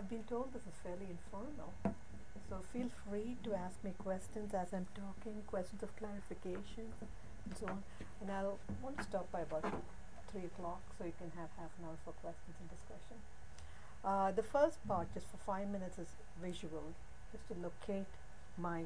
I've been told this is fairly informal. So feel free to ask me questions as I'm talking, questions of clarification and so on. And I'll want to stop by about 3 o'clock so you can have half an hour for questions and discussion. The first part, just for 5 minutes, is visual, just to locate my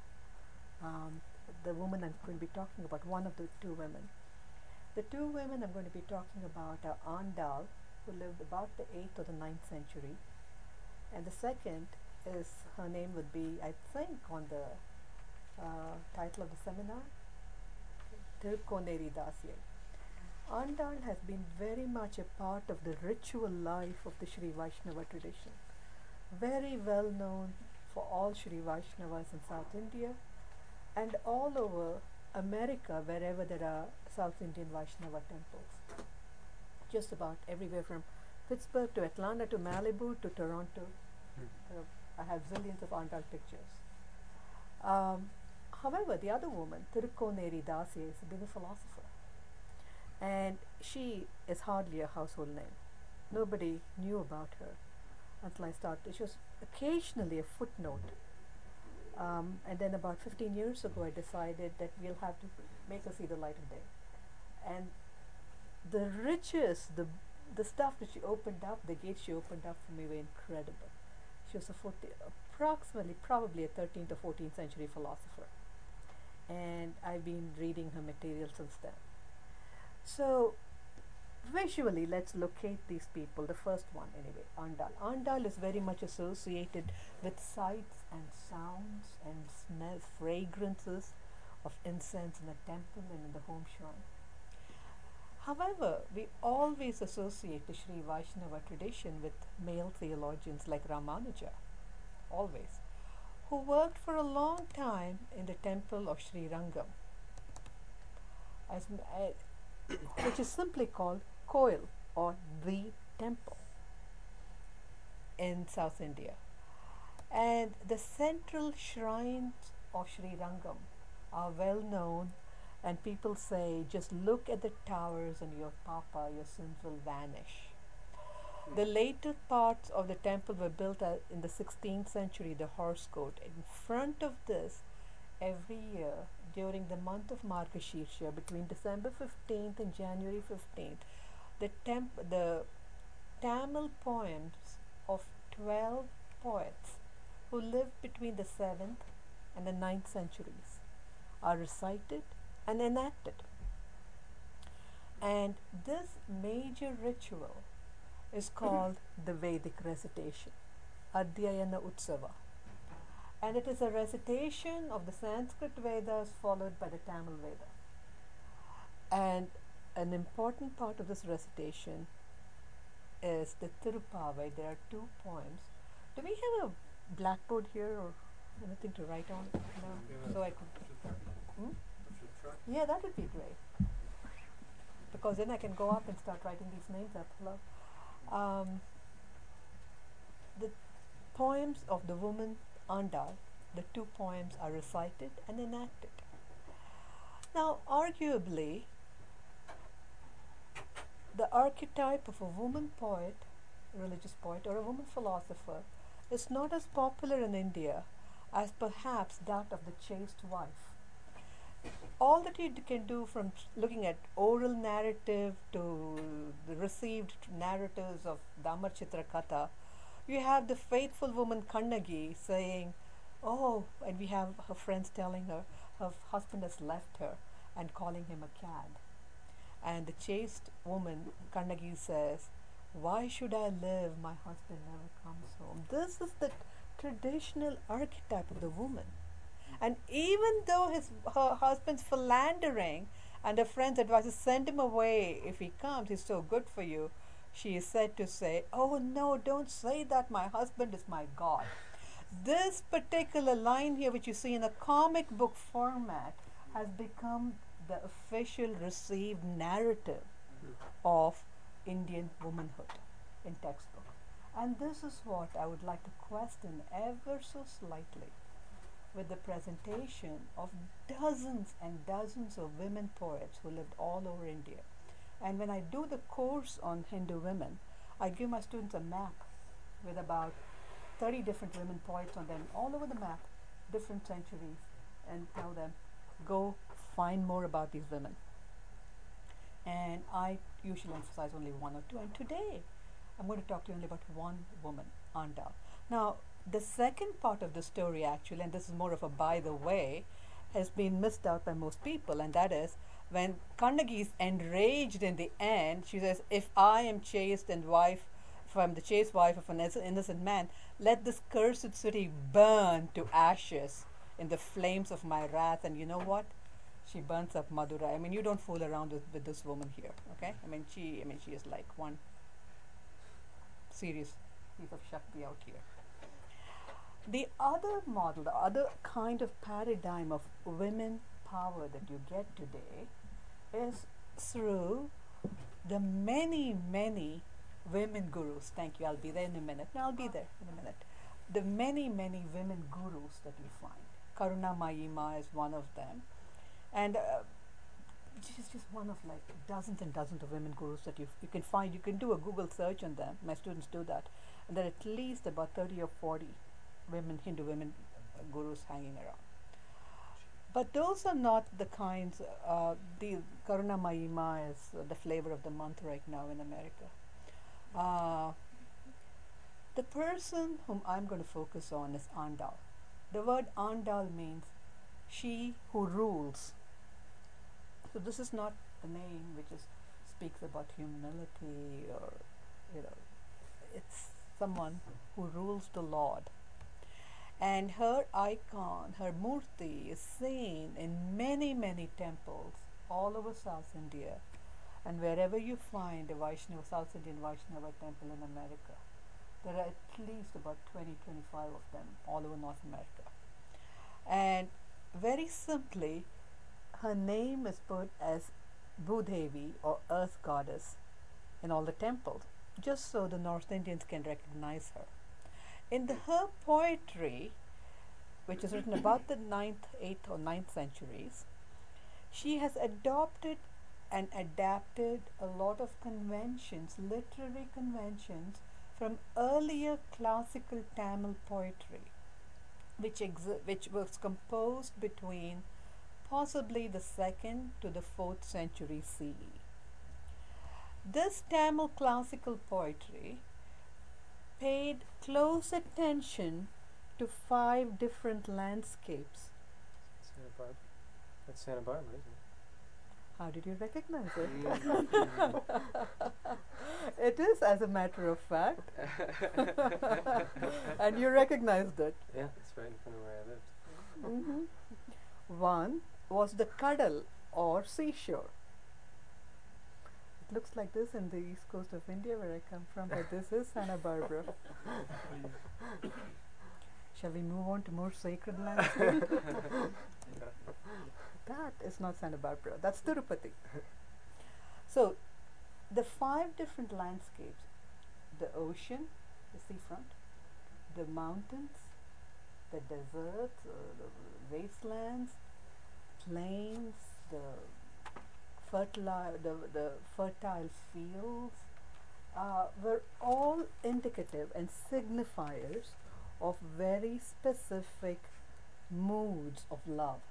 the woman I'm going to be talking about, one of the two women. The two women I'm going to be talking about are Andal, who lived about the 8th or the 9th century, and the second is, her name would be, I think, on the title of the seminar, Tirkoneri Dasye. Andal has been very much a part of the ritual life of the Sri Vaishnava tradition. Very well known for all Sri Vaishnavas in South India and all over America, wherever there are South Indian Vaishnava temples. Just about everywhere from Pittsburgh to Atlanta to Malibu to Toronto. I have zillions of Andal pictures. However, the other woman, Tirkoneri Dasye, has been a philosopher. And she is hardly a household name. Nobody knew about her until I started. She was occasionally a footnote. And then about 15 years ago, I decided that we'll have to make her see the light of day. And the riches, the stuff that she opened up, the gates she opened up for me were incredible. She was approximately, probably a 13th or 14th century philosopher. And I've been reading her material since then. So, visually, let's locate these people. The first one, anyway, Andal. Andal is very much associated with sights and sounds and smells, fragrances of incense in a temple and in the home shrine. However, we always associate the Sri Vaishnava tradition with male theologians like Ramanuja, always, who worked for a long time in the temple of Sri Rangam, which is simply called Koil, or the temple, in South India. And the central shrines of Sri Rangam are well known, and people say, just look at the towers and your papa, your sins will vanish. The later parts of the temple were built in the 16th century, the horse court. In front of this, every year, during the month of Margashirsha, between December 15th and January 15th, the Tamil poems of 12 poets who lived between the 7th and the 9th centuries are recited and enacted. And this major ritual is called the Vedic recitation, Adhyayana Utsava. And it is a recitation of the Sanskrit Vedas followed by the Tamil Veda. And an important part of this recitation is the Tirupavai. There are two poems. Do we have a blackboard here or anything to write on? No? So I could... Yeah, that would be great. Because then I can go up and start writing these names up. Hello. The poems of the woman Andal, the two poems are recited and enacted. Now, arguably, the archetype of a woman poet, religious poet, or a woman philosopher is not as popular in India as perhaps that of the chaste wife. All that you can do, from looking at oral narrative to the received narratives of the Amar Chitra Katha, you have the faithful woman Kannagi saying, oh, and we have her friends telling her husband has left her and calling him a cad. And the chaste woman Kannagi says, why should I live? My husband never comes home. This is the traditional archetype of the woman. And even though her husband's philandering and her friends advise her, send him away if he comes, he's so good for you, she is said to say, oh no, don't say that, my husband is my God. This particular line here, which you see in a comic book format, has become the official received narrative of Indian womanhood in textbook. And this is what I would like to question ever so slightly with the presentation of dozens and dozens of women poets who lived all over India. And when I do the course on Hindu women, I give my students a map with about 30 different women poets on them all over the map, different centuries, and tell them, go find more about these women. And I usually emphasize only one or two. And today, I'm going to talk to you only about one woman, Andal. Now, the second part of the story, actually, and this is more of a by the way, has been missed out by most people, and that is when Kannagi is enraged in the end, she says, if I am chaste and wife, if I'm the chaste wife of an innocent man, let this cursed city burn to ashes in the flames of my wrath. And you know what? She burns up Madurai. I mean, you don't fool around with this woman here, okay? I mean, she is like one serious piece of Shakti out here. The other model, the other kind of paradigm of women power that you get today is through the many, many women gurus. Thank you, I'll be there in a minute. No, I'll be there in a minute. The many, many women gurus that you find. Karuna Mayima is one of them. And she's just one of like dozens and dozens of women gurus that you can find. You can do a Google search on them. My students do that. And there are at least about 30 or 40 Hindu women gurus hanging around. But those are not the kinds, the Karuna Mayima is the flavor of the month right now in America. The person whom I'm going to focus on is Andal. The word Andal means she who rules. So this is not the name which speaks about humility or, it's someone who rules the Lord. And her icon, her murti, is seen in many, many temples all over South India. And wherever you find a Vaishnava, South Indian Vaishnava temple in America, there are at least about 20, 25 of them all over North America. And very simply, her name is put as Bhudevi or Earth Goddess in all the temples, just so the North Indians can recognize her. In her poetry, which is written about the 9th, 8th or 9th centuries, she has adopted and adapted a lot of conventions, literary conventions, from earlier classical Tamil poetry, which was composed between possibly the 2nd to the 4th century CE. This Tamil classical poetry paid close attention to 5 different landscapes. Santa Barbara. That's Santa Barbara, isn't it? How did you recognize it? It is, as a matter of fact. And you recognized it. Yeah, it's right in front of where I lived. Mm-hmm. One was the Kadal or seashore. It looks like this in the east coast of India where I come from, but this is Santa Barbara. Shall we move on to more sacred lands? That is not Santa Barbara, that's Tirupati. So, the 5 different landscapes, the ocean, the seafront, the mountains, the deserts, the wastelands, plains, the fertile fields, were all indicative and signifiers of very specific moods of love.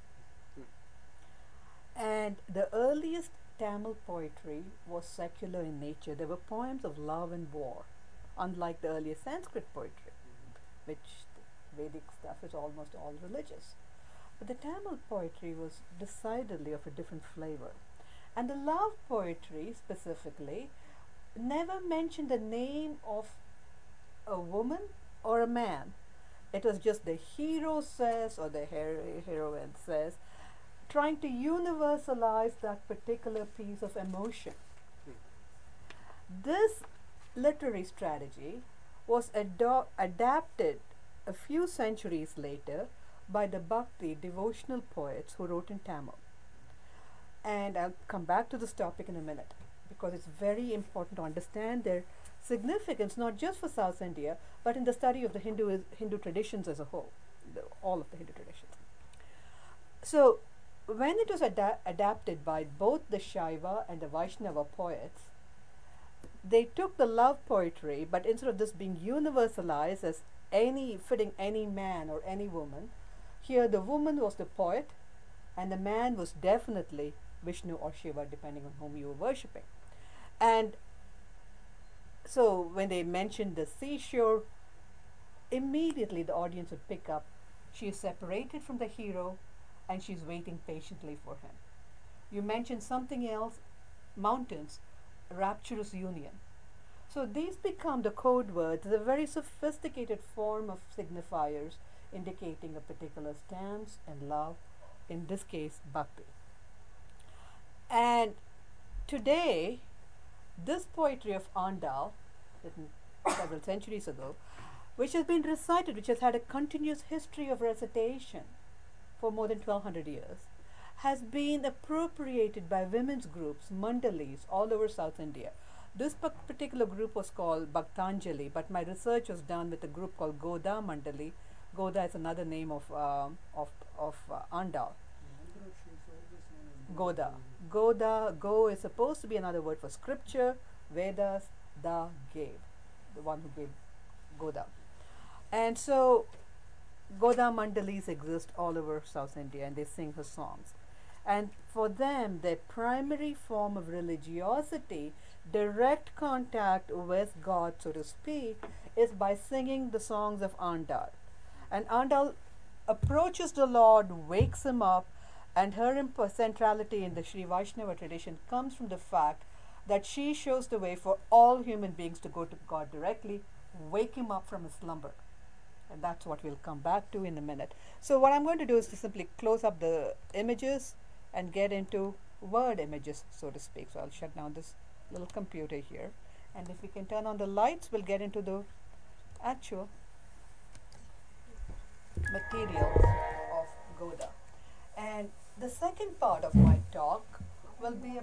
And the earliest Tamil poetry was secular in nature. They were poems of love and war, unlike the earlier Sanskrit poetry, which Vedic stuff is almost all religious. But the Tamil poetry was decidedly of a different flavor. And the love poetry specifically never mentioned the name of a woman or a man. It was just the hero says or the heroine says, trying to universalize that particular piece of emotion. This literary strategy was adapted a few centuries later by the Bhakti devotional poets who wrote in Tamil. And I'll come back to this topic in a minute because it's very important to understand their significance not just for South India but in the study of the Hindu traditions as a whole, all of the Hindu traditions. So when it was adapted by both the Shaiva and the Vaishnava poets, they took the love poetry, but instead of this being universalized as any fitting any man or any woman. Here, the woman was the poet, and the man was definitely Vishnu or Shiva, depending on whom you were worshipping. And so, when they mentioned the seashore, immediately the audience would pick up she is separated from the hero and she's waiting patiently for him. You mentioned something else, mountains, rapturous union. So these become the code words, a very sophisticated form of signifiers indicating a particular stance and love, in this case, bhakti. And today, this poetry of Andal, written several centuries ago, which has been recited, which has had a continuous history of recitation for more than 1200 years, has been appropriated by women's groups, mandalis, all over South India. This particular group was called Bhaktanjali, but my research was done with a group called Goda Mandali. Goda is another name of Andal. Goda. Goda, Go is supposed to be another word for scripture. Vedas, Da gave, the one who gave Goda. And so Goda Mandalis exist all over South India and they sing her songs. And for them, their primary form of religiosity, direct contact with God, so to speak, is by singing the songs of Andal. And Andal approaches the Lord, wakes him up, and her centrality in the Sri Vaishnava tradition comes from the fact that she shows the way for all human beings to go to God directly, wake him up from his slumber. And that's what we'll come back to in a minute. So what I'm going to do is to simply close up the images and get into word images, so to speak. So I'll shut down this little computer here. And if we can turn on the lights, we'll get into the actual materials of Goda. And the second part of my talk will be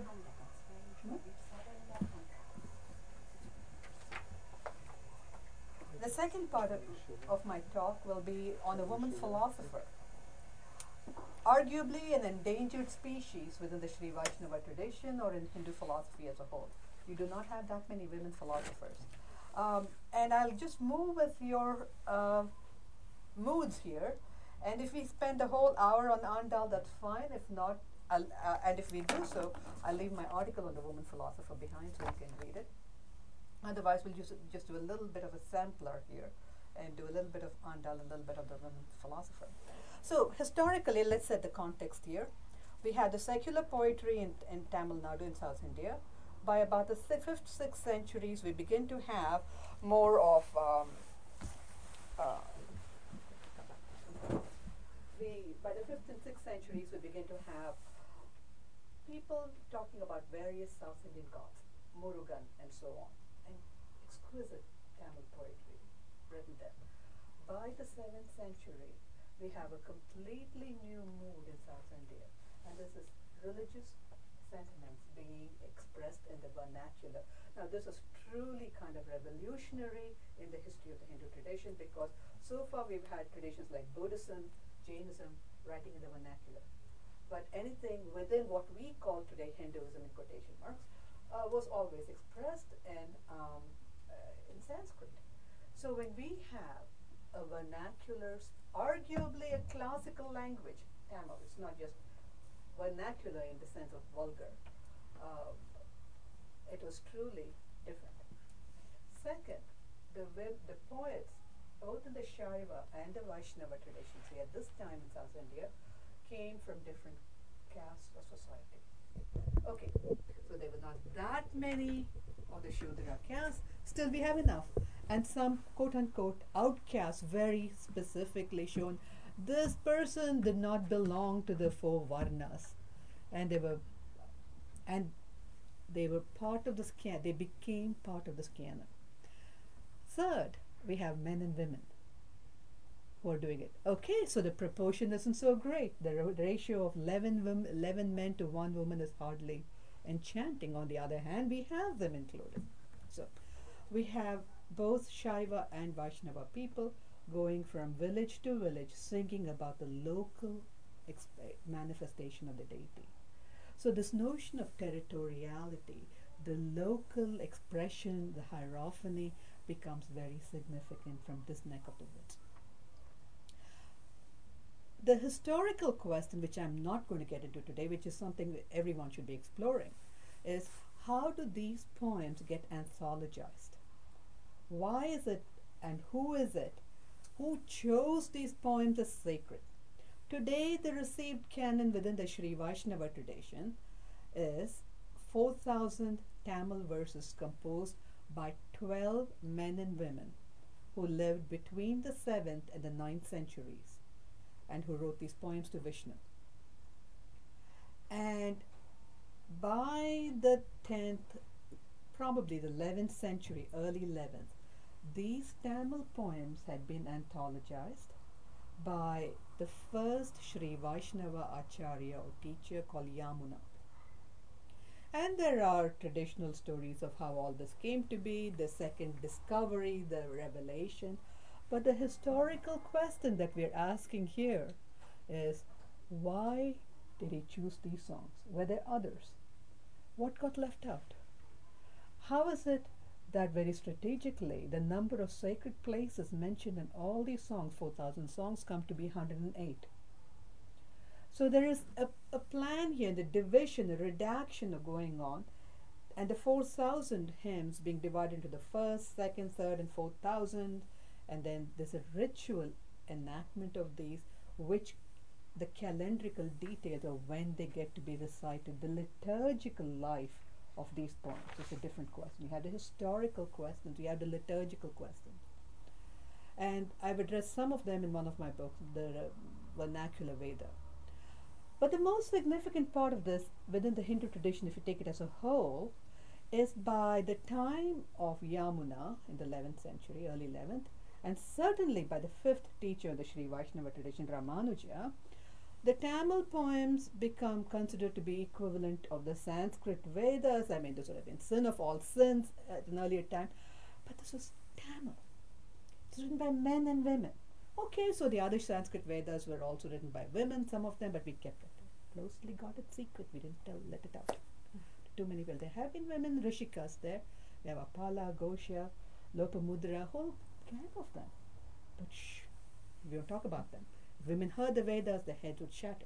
the second part of my talk will be on a woman philosopher, arguably an endangered species within the Sri Vaishnava tradition or in Hindu philosophy as a whole. You do not have that many women philosophers. And I'll just move with your moods here. And if we spend the whole hour on Andal, that's fine. If not, and if we do so, I'll leave my article on the woman philosopher behind so you can read it. Otherwise, we'll just do a little bit of a sampler here and do a little bit of Andal and a little bit of the women philosopher. So historically, let's set the context here. We had the secular poetry in Tamil Nadu in South India. By about the 5th, 6th centuries, we begin to have more of by the 5th and 6th centuries, we begin to have people talking about various South Indian gods, Murugan and so on, and exquisite Tamil poetry written there. By the 7th century, we have a completely new mood in South India, and this is religious sentiments being expressed in the vernacular. Now, this is truly kind of revolutionary in the history of the Hindu tradition because so far we've had traditions like Buddhism, Jainism, writing in the vernacular. But anything within what we call today Hinduism in quotation marks was always expressed in Sanskrit. So when we have a vernacular, arguably a classical language, Tamil, it's not just vernacular in the sense of vulgar, it was truly different. Second, the poets, both in the Shaiva and the Vaishnava traditions here at this time in South India, came from different castes of society. Okay, so there were not that many of the Shudra castes, still we have enough. And some quote unquote outcasts, very specifically shown, this person did not belong to the four Varnas. And they were part of this canon, they became part of this canon. Third, we have men and women who are doing it. Okay, so the proportion isn't so great. The ratio of 11 men to 1 woman is hardly enchanting. On the other hand, we have them included. So we have both Shaiva and Vaishnava people going from village to village singing about the local manifestation of the deity. So this notion of territoriality, the local expression, the hierophany becomes very significant from this neck of the woods. The historical question, which I'm not going to get into today, which is something that everyone should be exploring, is how do these poems get anthologized? Why is it, and who is it, who chose these poems as sacred? Today, the received canon within the Sri Vaishnava tradition is 4,000 Tamil verses composed by 12 men and women who lived between the 7th and the 9th centuries and who wrote these poems to Vishnu. And by the 10th, probably the 11th century, early 11th, these Tamil poems had been anthologized by the first Sri Vaishnava Acharya or teacher called Yamuna. And there are traditional stories of how all this came to be, the second discovery, the revelation. But the historical question that we're asking here is, why did he choose these songs? Were there others? What got left out? How is it that very strategically the number of sacred places mentioned in all these songs, 4,000 songs, come to be 108? So there is a plan here, the division, the redaction of going on, and the 4,000 hymns being divided into the first, second, third, and 4,000, and then there's a ritual enactment of these, which the calendrical details of when they get to be recited, the liturgical life of these poems is a different question. You have the historical questions, you have the liturgical questions. And I've addressed some of them in one of my books, the Vernacular Veda. But the most significant part of this within the Hindu tradition, if you take it as a whole, is by the time of Yamuna in the 11th century, early 11th, and certainly by the fifth teacher of the Sri Vaishnava tradition, Ramanuja, the Tamil poems become considered to be equivalent of the Sanskrit Vedas. I mean, this would have been sin of all sins at an earlier time, but this was Tamil. It's written by men and women. Okay, so the other Sanskrit Vedas were also written by women, some of them, but we kept it closely guarded secret. We didn't let it out. Too many people. There have been women Rishikas there. We have Apala, Gosha, Lopamudra, a whole gang of them. But shh, we don't talk about them. If women heard the Vedas, their heads would shatter.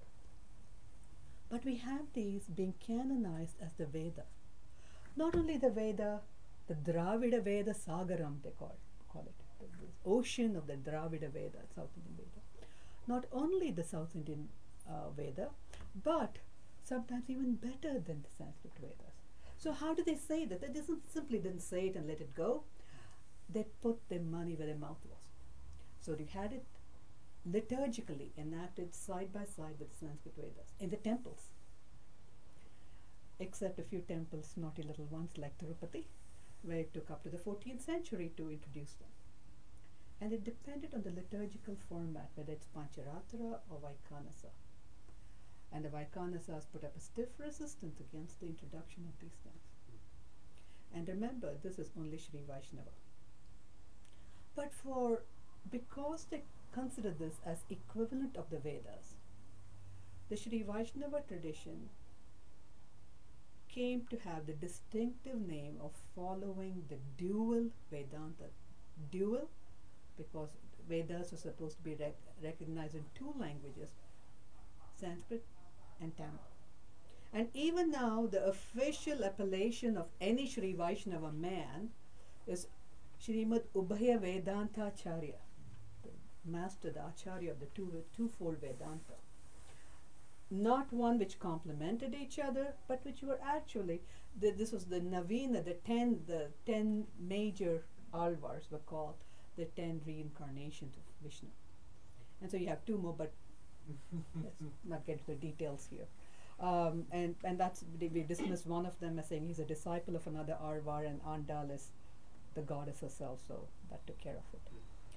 But we have these being canonized as the Veda. Not only the Veda, the Dravida Veda Sagaram, they call it. The ocean of the Dravida Veda, South Indian Veda. Not only the South Indian Veda, but sometimes even better than the Sanskrit Vedas. So how do they say that? They simply didn't say it and let it go. They put their money where their mouth was. So they had it liturgically enacted side by side with the Sanskrit Vedas in the temples. Except a few temples, naughty little ones like Tirupati, where it took up to the 14th century to introduce them. And it depended on the liturgical format, whether it's Pancharatra or Vaikanasa. And the Vaikanasas put up a stiff resistance against the introduction of these things. And remember, this is only Sri Vaishnava. But because they consider this as equivalent of the Vedas, the Sri Vaishnava tradition came to have the distinctive name of following the dual Vedanta. Dual, because Vedas are supposed to be recognized in two languages, Sanskrit and Tamil. And even now, the official appellation of any Sri Vaishnava man is Srimad Ubhaya Vedanta Acharya, the master, the Acharya of the twofold Vedanta. Not one which complemented each other, but which were actually, this was the Navina, the 10 major alvars were called the 10 reincarnations of Vishnu. And so you have two more, but let's not get into the details here. And that's, we dismissed one of them as saying he's a disciple of another Arvar, and Andal is the goddess herself, so that took care of it.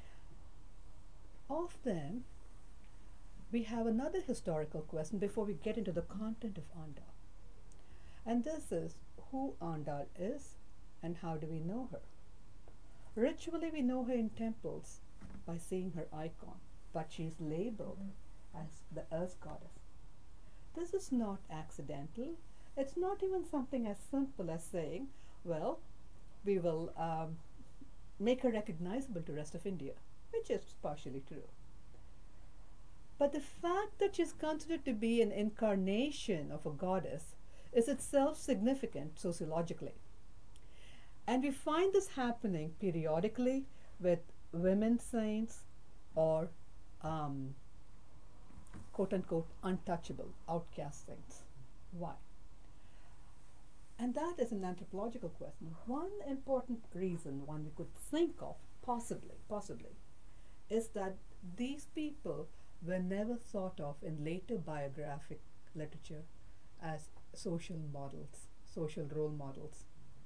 Of them, we have another historical question before we get into the content of Andal. And this is who Andal is and how do we know her. Ritually, we know her in temples by seeing her icon, but she's labeled as the earth goddess. This is not accidental. It's not even something as simple as saying, well, we will make her recognizable to rest of India, which is partially true. But the fact that she's considered to be an incarnation of a goddess is itself significant sociologically. And we find this happening periodically with women saints or um, quote unquote untouchable, outcast saints. Why? And that is an anthropological question. One important reason one we could think of, possibly, is that these people were never thought of in later biographic literature as social models, social role models.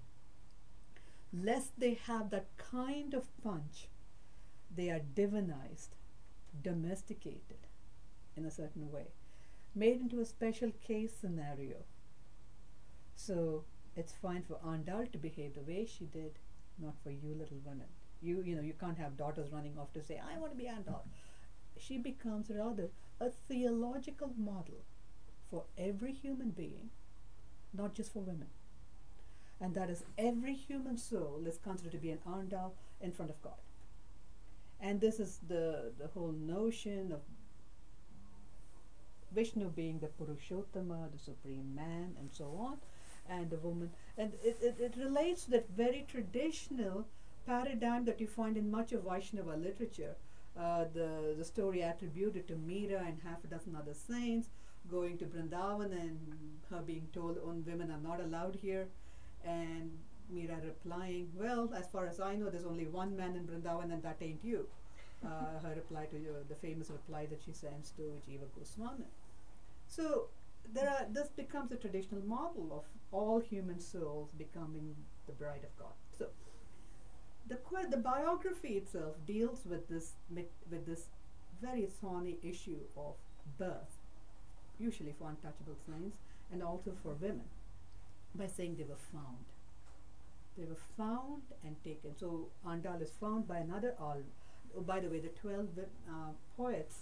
Lest they have that kind of punch, they are divinized, domesticated in a certain way, made into a special case scenario. So it's fine for Andal to behave the way she did, not for you little women. You can't have daughters running off to say, I want to be Andal. She becomes rather a theological model for every human being, not just for women. And that is, every human soul is considered to be an Andal in front of God. And this is the whole notion of Vishnu being the Purushottama, the supreme man, and so on, and the woman. And it relates to that very traditional paradigm that you find in much of Vaishnava literature. The story attributed to Meera and half a dozen other saints going to Vrindavan and her being told, women are not allowed here, and Meera replying, well, as far as I know, there's only one man in Vrindavan and that ain't you. Her reply to the famous reply that she sends to Jiva Goswami. So this becomes a traditional model of all human souls becoming the bride of God. So the biography itself deals with this very thorny issue of birth, usually for untouchable saints and also for women, by saying they were found. They were found and taken. So Andal is found by another Al. Oh, by the way, the 12 poets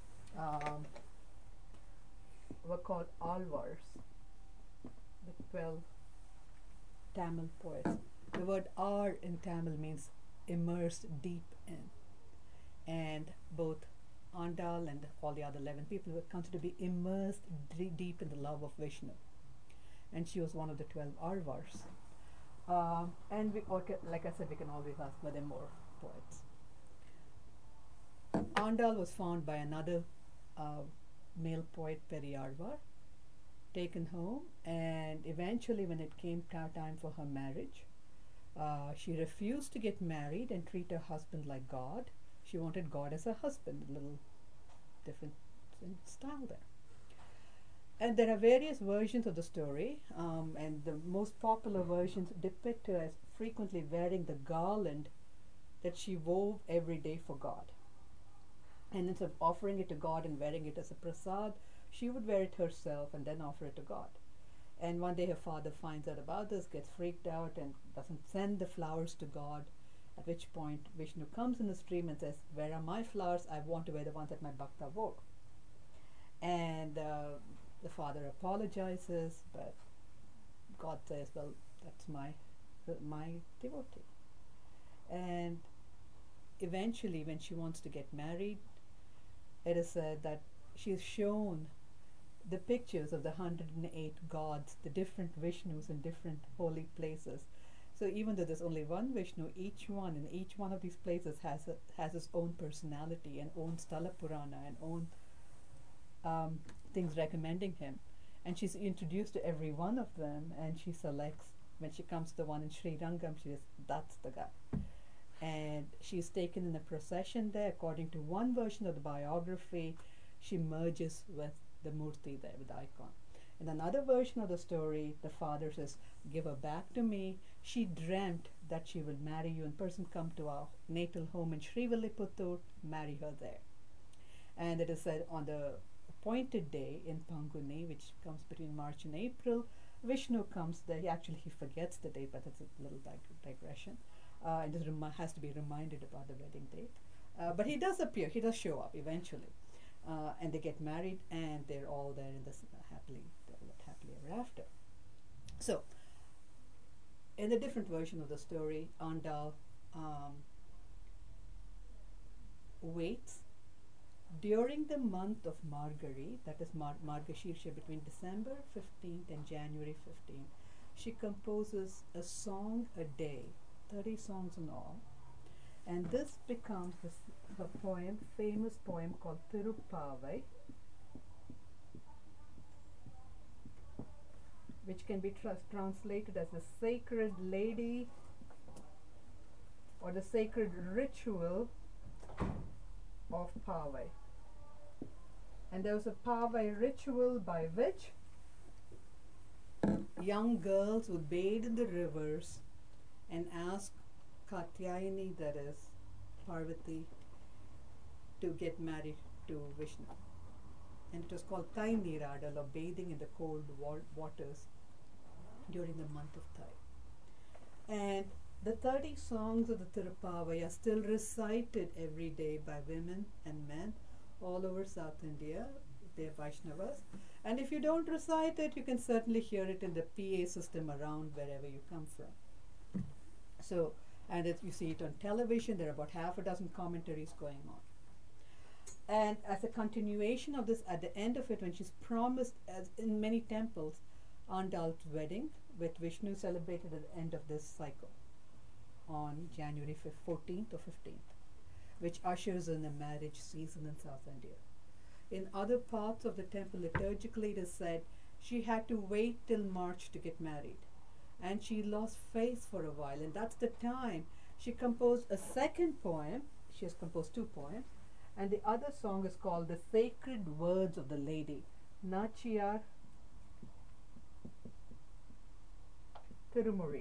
were called Alvars, the 12 Tamil poets. The word R in Tamil means immersed deep in. And both Andal and all the other 11 people were considered to be immersed deep in the love of Vishnu. And she was one of the 12 Alvars. And like I said, we can always ask were there more poets. Andal was found by another male poet, Periyarvar, taken home, and eventually when it came time for her marriage, she refused to get married and treat her husband like God. She wanted God as her husband, a little different in style there. And there are various versions of the story, and the most popular versions depict her as frequently wearing the garland that she wove every day for God. And instead of offering it to God and wearing it as a prasad, she would wear it herself and then offer it to God. And one day her father finds out about this, gets freaked out, and doesn't send the flowers to God, at which point Vishnu comes in the stream and says, where are my flowers? I want to wear the ones that my bhakta wore. And the father apologizes, but God says, well, that's my devotee. And eventually, when she wants to get married, it is said that she is shown the pictures of the 108 gods, the different Vishnus in different holy places. So even though there's only one Vishnu, each one in each one of these places has its own personality and own Sthala Purana and own things recommending him. And she's introduced to every one of them, and she selects, when she comes to the one in Sri Rangam, she says, that's the guy. And she's taken in a procession there. According to one version of the biography, she merges with the Murti there, with the icon. In another version of the story, the father says, give her back to me. She dreamt that she will marry you in person, come to our natal home in Srivilliputtur, marry her there. And it is said on the appointed day in Panguni, which comes between March and April, Vishnu comes there. He forgets the date, but it's a little digression. And just has to be reminded about the wedding date. But he does appear, he does show up eventually. And they get married, and they're all there in this happily ever after. So, in a different version of the story, Andal um, waits during the month of Margari, that is Margashirsha, between December 15th and January 15th. She composes a song a day, 30 songs in all, and this becomes her poem, famous poem called Tirupavai, which can be translated as the sacred lady or the sacred ritual of Pavai. And there was a Pavai ritual by which young girls would bathe in the rivers and ask Katyayani, that is Parvati, to get married to Vishnu. And it was called Thai Niradal, or bathing in the cold waters during the month of Thai. And the 30 songs of the Tirupavai are still recited every day by women and men all over South India. They're Vaishnavas. And if you don't recite it, you can certainly hear it in the PA system around wherever you come from. So, and you see it on television. There are about half a dozen commentaries going on. And as a continuation of this, at the end of it, when she's promised, as in many temples, Andal's wedding with Vishnu celebrated at the end of this cycle on January 14th or 15th, which ushers in a marriage season in South India. In other parts of the temple, liturgically it is said she had to wait till March to get married. And she lost faith for a while, and that's the time she composed a second poem. She has composed two poems, and the other song is called The Sacred Words of the Lady, Nachiyar Tirumuri.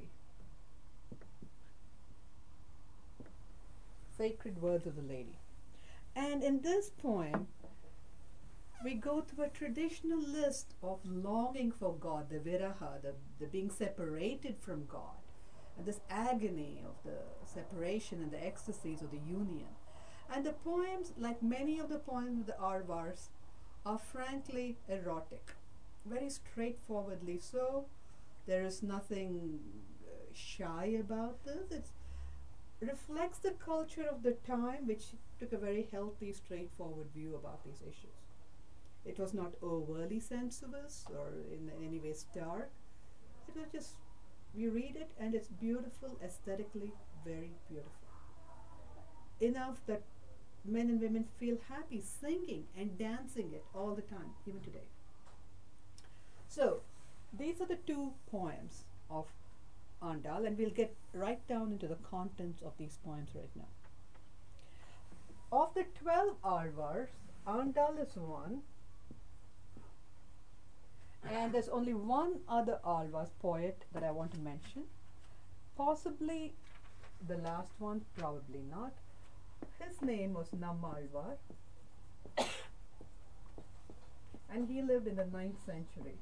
Sacred Words of the Lady. And in this poem, we go through a traditional list of longing for God, the viraha, the being separated from God, and this agony of the separation and the ecstasies of the union. And the poems, like many of the poems of the Arvars, are frankly erotic, very straightforwardly so. There is nothing shy about this. It reflects the culture of the time, which took a very healthy, straightforward view about these issues. It was not overly sensuous or in any way stark. It was just, you read it and it's beautiful, aesthetically very beautiful. Enough that men and women feel happy singing and dancing it all the time, even today. So, these are the two poems of Andal, and we'll get right down into the contents of these poems right now. Of the 12 Alvars, Andal is one, and there's only one other Alvars poet that I want to mention. Possibly the last one, probably not. His name was Nammalvar, and he lived in the 9th century.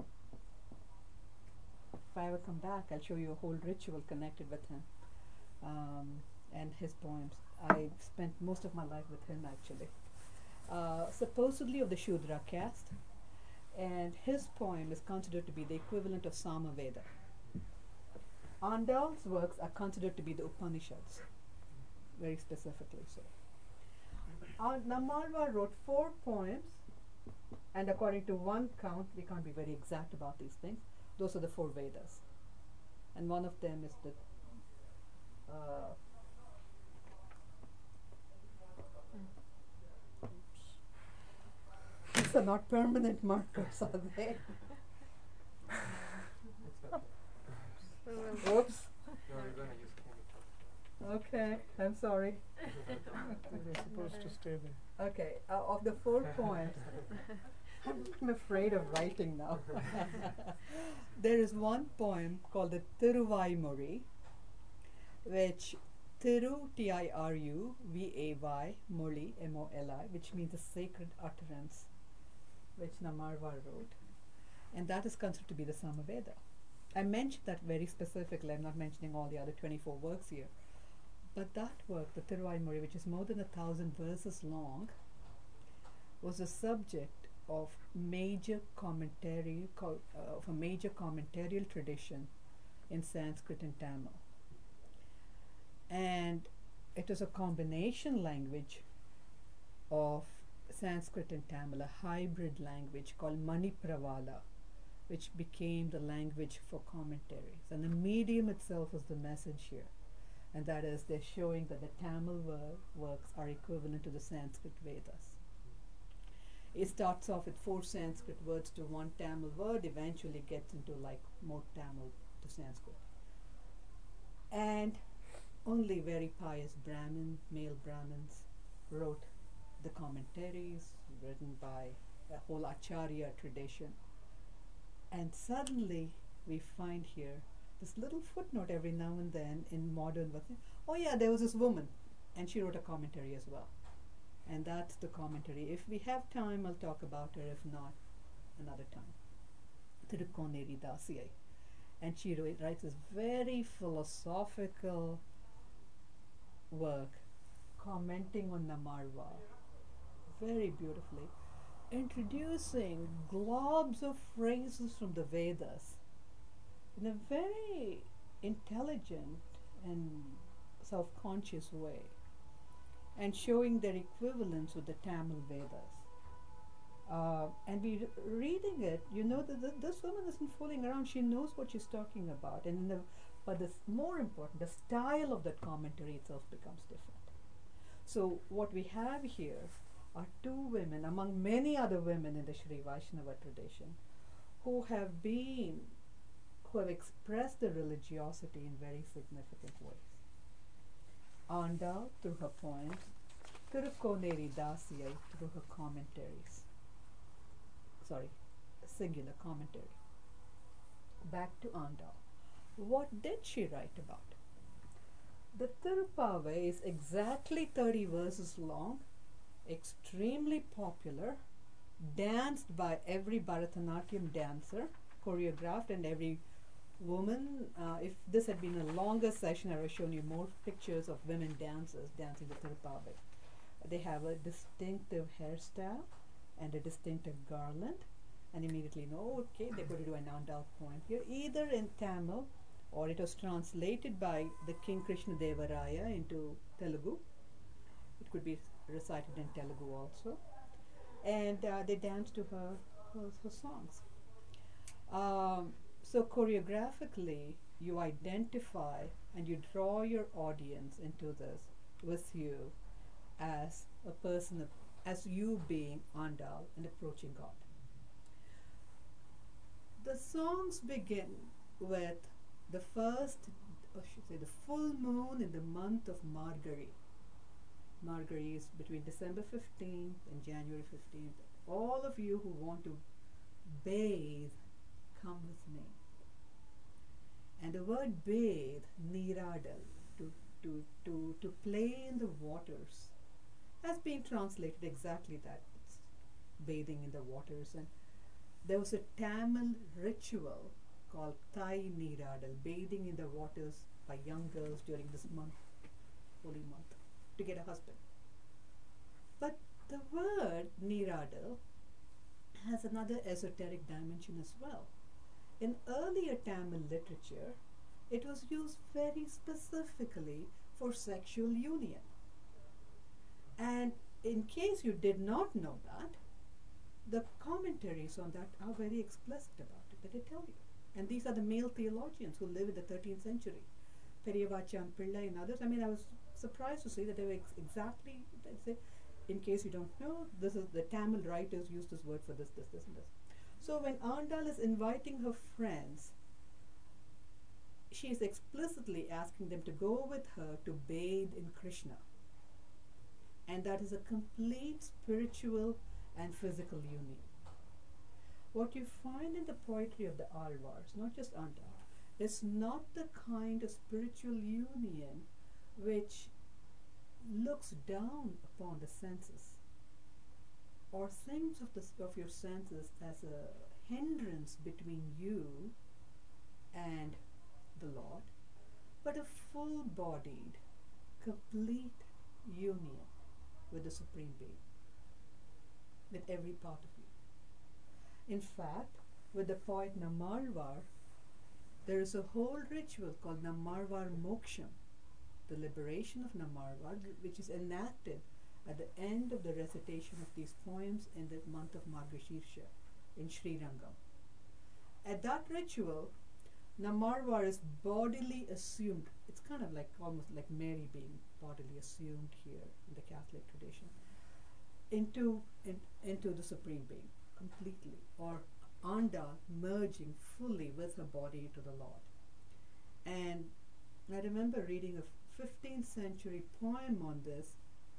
If I ever come back, I'll show you a whole ritual connected with him and his poems. I spent most of my life with him, actually. Supposedly of the Shudra caste, and his poem is considered to be the equivalent of Samaveda. Andal's works are considered to be the Upanishads, very specifically so. Nammalvar wrote 4 poems, and according to one count, we can't be very exact about these things, those are the 4 Vedas. And one of them is the these are not permanent markers, are they? Oops. No, you're gonna use candy. Okay, I'm sorry. They're supposed to stay there. Okay, of the 4 poems, I'm afraid of writing now. There is one poem called the Tiruvaimuri, which Tiru, Tiru, Vay, Moli, Moli, which means the sacred utterance, which Nammalvar wrote. And that is considered to be the Samaveda. I mentioned that very specifically. I'm not mentioning all the other 24 works here. But that work, the Tiruvaimuri, which is more than 1,000 verses long, was the subject of major commentary, of a major commentarial tradition in Sanskrit and Tamil. and it is a combination language of Sanskrit and Tamil, a hybrid language called Manipravala, which became the language for commentaries. And the medium itself is the message here. And that is, they're showing that the Tamil works are equivalent to the Sanskrit Vedas. It starts off with 4 Sanskrit words to 1 Tamil word, eventually gets into like more Tamil to Sanskrit. And only very pious male Brahmins wrote the commentaries written by a whole Acharya tradition. And suddenly we find here this little footnote every now and then in modern version. Oh yeah, there was this woman and she wrote a commentary as well. And that's the commentary. If we have time, I'll talk about her. If not, another time. Tirukkoneri Dasiyai. And she writes this very philosophical work commenting on Namarvar very beautifully, introducing globs of phrases from the Vedas in a very intelligent and self-conscious way, and showing their equivalence with the Tamil Vedas. And we reading it, you know that this woman isn't fooling around. She knows what she's talking about. And but more important, the style of that commentary itself becomes different. So what we have here are 2 women, among many other women in the Sri Vaishnava tradition, who have expressed their religiosity in very significant ways. Andal through her poems, Tirukkoneri Dasiyai through her commentaries. Sorry, singular commentary. Back to Andal. What did she write about? The Tirupavai is exactly 30 verses long, extremely popular, danced by every Bharatanatyam dancer, choreographed, and every woman. If this had been a longer session, I would have shown you more pictures of women dancers dancing the Tirupavai. They have a distinctive hairstyle and a distinctive garland, and immediately know, okay, they're going to do an Andal poem here, either in Tamil or it was translated by the King Krishna Deva Raya into Telugu. It could be recited in Telugu also. And they dance to her songs. So choreographically, you identify and you draw your audience into this with you as a person, as you being Andal and approaching God. The songs begin with the first, or I should say, the full moon in the month of Margari. Margari is between December 15th and January 15th. All of you who want to bathe, come with me. And the word bathe, Neeradal, to play in the waters, has been translated exactly that. It's bathing in the waters. And there was a Tamil ritual called Thai Neeradal, bathing in the waters by young girls during this month, holy month, to get a husband. But the word Neeradal has another esoteric dimension as well. In earlier Tamil literature, it was used very specifically for sexual union. And in case you did not know that, the commentaries on that are very explicit about it, that they tell you. And these are the male theologians who live in the 13th century. Periyavachan Pillai and others. I mean, I was surprised to see that they were exactly, they say, in case you don't know, this is the Tamil writers use this word for this, and this. So when Andal is inviting her friends, she is explicitly asking them to go with her to bathe in Krishna. And that is a complete spiritual and physical union. What you find in the poetry of the Alvars, not just Andal, is not the kind of spiritual union which looks down upon the senses or thinks of your senses as a hindrance between you and the Lord, but a full-bodied, complete union with the Supreme Being, with every part of you. In fact, with the poet Namarvar, there is a whole ritual called Namarvar Moksham, the liberation of Namarwar, which is enacted at the end of the recitation of these poems in the month of Margashirsha in Srirangam. At that ritual, Namarwar is bodily assumed. It's kind of like almost like Mary being bodily assumed here in the Catholic tradition into the Supreme Being completely, or Andal merging fully with her body into the Lord. And I remember reading a 15th century poem on this,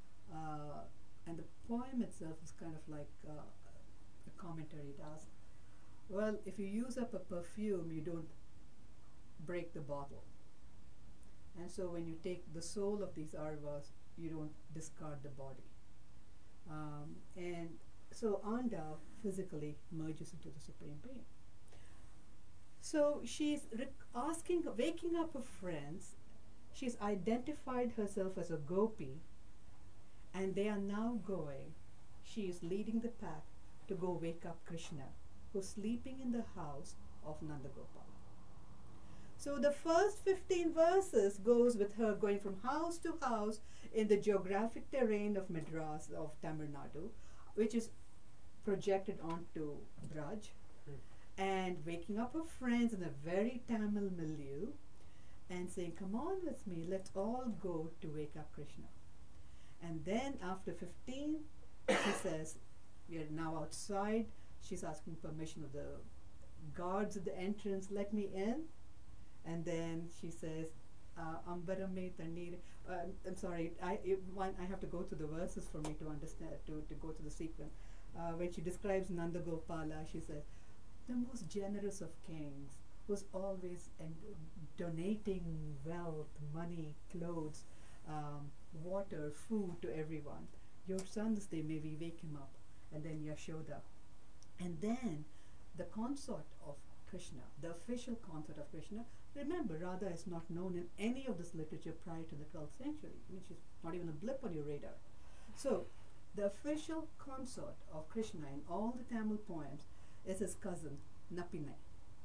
and the poem itself is kind of like a commentary. It asks, well, if you use up a perfume, you don't break the bottle. And so when you take the soul of these arvas, you don't discard the body. And so Anda physically merges into the Supreme Being. So she's waking up her friends. She's identified herself as a gopi, and they are now going. She is leading the pack to go wake up Krishna, who's sleeping in the house of Nandagopala. So the first 15 verses goes with her going from house to house in the geographic terrain of Madras, of Tamil Nadu, which is projected onto Braj, and waking up her friends in a very Tamil milieu and saying, come on with me, let's all go to wake up Krishna. And then after 15, she says, we are now outside. She's asking permission of the guards at the entrance, let me in. And then she says, Ambarame Tanir. I'm sorry, I have to go to the verses for me to understand, to go to the sequence. When she describes Nandagopala, she says, the most generous of kings, who's always donating wealth, money, clothes, water, food to everyone. Your sons, they maybe wake him up. And then Yashoda. And then the consort of Krishna, the official consort of Krishna. Remember, Radha is not known in any of this literature prior to the 12th century. I mean, she's not even a blip on your radar. So, the official consort of Krishna in all the Tamil poems is his cousin, Napinai.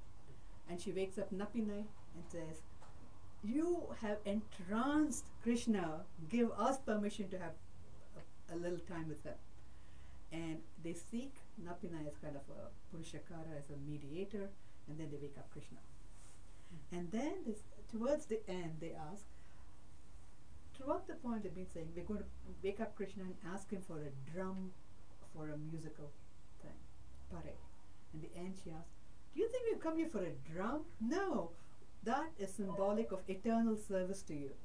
And she wakes up Napinai and says, you have entranced Krishna, give us permission to have a little time with him. And they seek Napinai as kind of a Purushakara, as a mediator, and then they wake up Krishna. And then towards the end they ask, throughout the poem they've been saying, we're going to wake up Krishna and ask him for a drum, for a musical thing, pare. In the end she asks, do you think we've come here for a drum? No, that is symbolic of eternal service to you.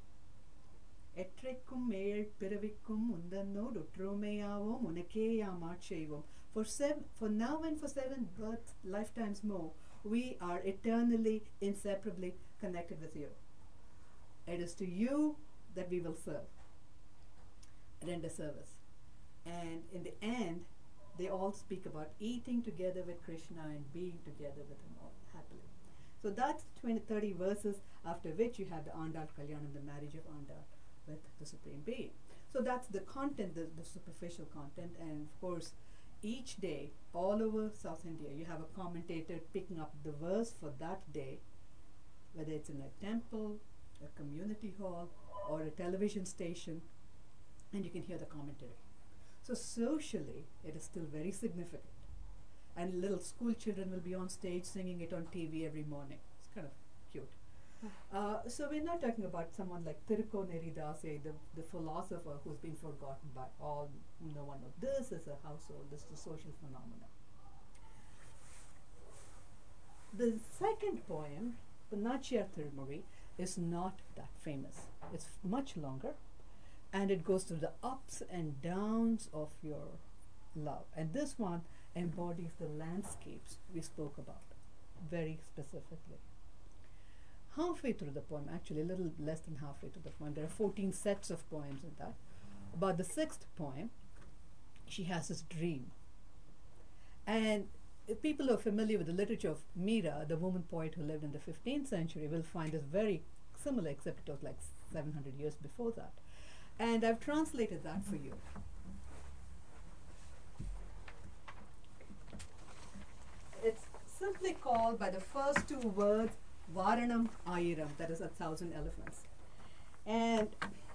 Etrekkum meel piravikkum undannod utromeyavom unakeyam aachaivam. For now and for 7 birth lifetimes more, we are eternally, inseparably connected with you. It is to you that we will serve, render service. And in the end, they all speak about eating together with Krishna and being together with him all happily. So that's 30 verses, after which you have the Andal Kalyanam, the marriage of Andal with the Supreme Being. So that's the content, the superficial content, and of course each day all over South India you have a commentator picking up the verse for that day, whether it's in a temple, a community hall, or a television station, and you can hear the commentary. So socially it is still very significant, and little school children will be on stage singing it on TV every morning. It's kind of cute. So we're not talking about someone like Tirukkoneri Dase, the philosopher who's been forgotten by all. No one knows. This is a household. This is a social phenomenon. The second poem, the Nachiyar Tirumozhi, is not that famous. It's much longer, and it goes through the ups and downs of your love. And this one embodies the landscapes we spoke about very specifically. Halfway through the poem, actually a little less than halfway through the poem, there are 14 sets of poems in that. About the 6th poem, she has this dream. And if people who are familiar with the literature of Meera, the woman poet who lived in the 15th century, will find this very similar, except it was like 700 years before that. And I've translated that for you. It's simply called by the first 2 words, Varanam Ayiram, that is 1,000 elephants. And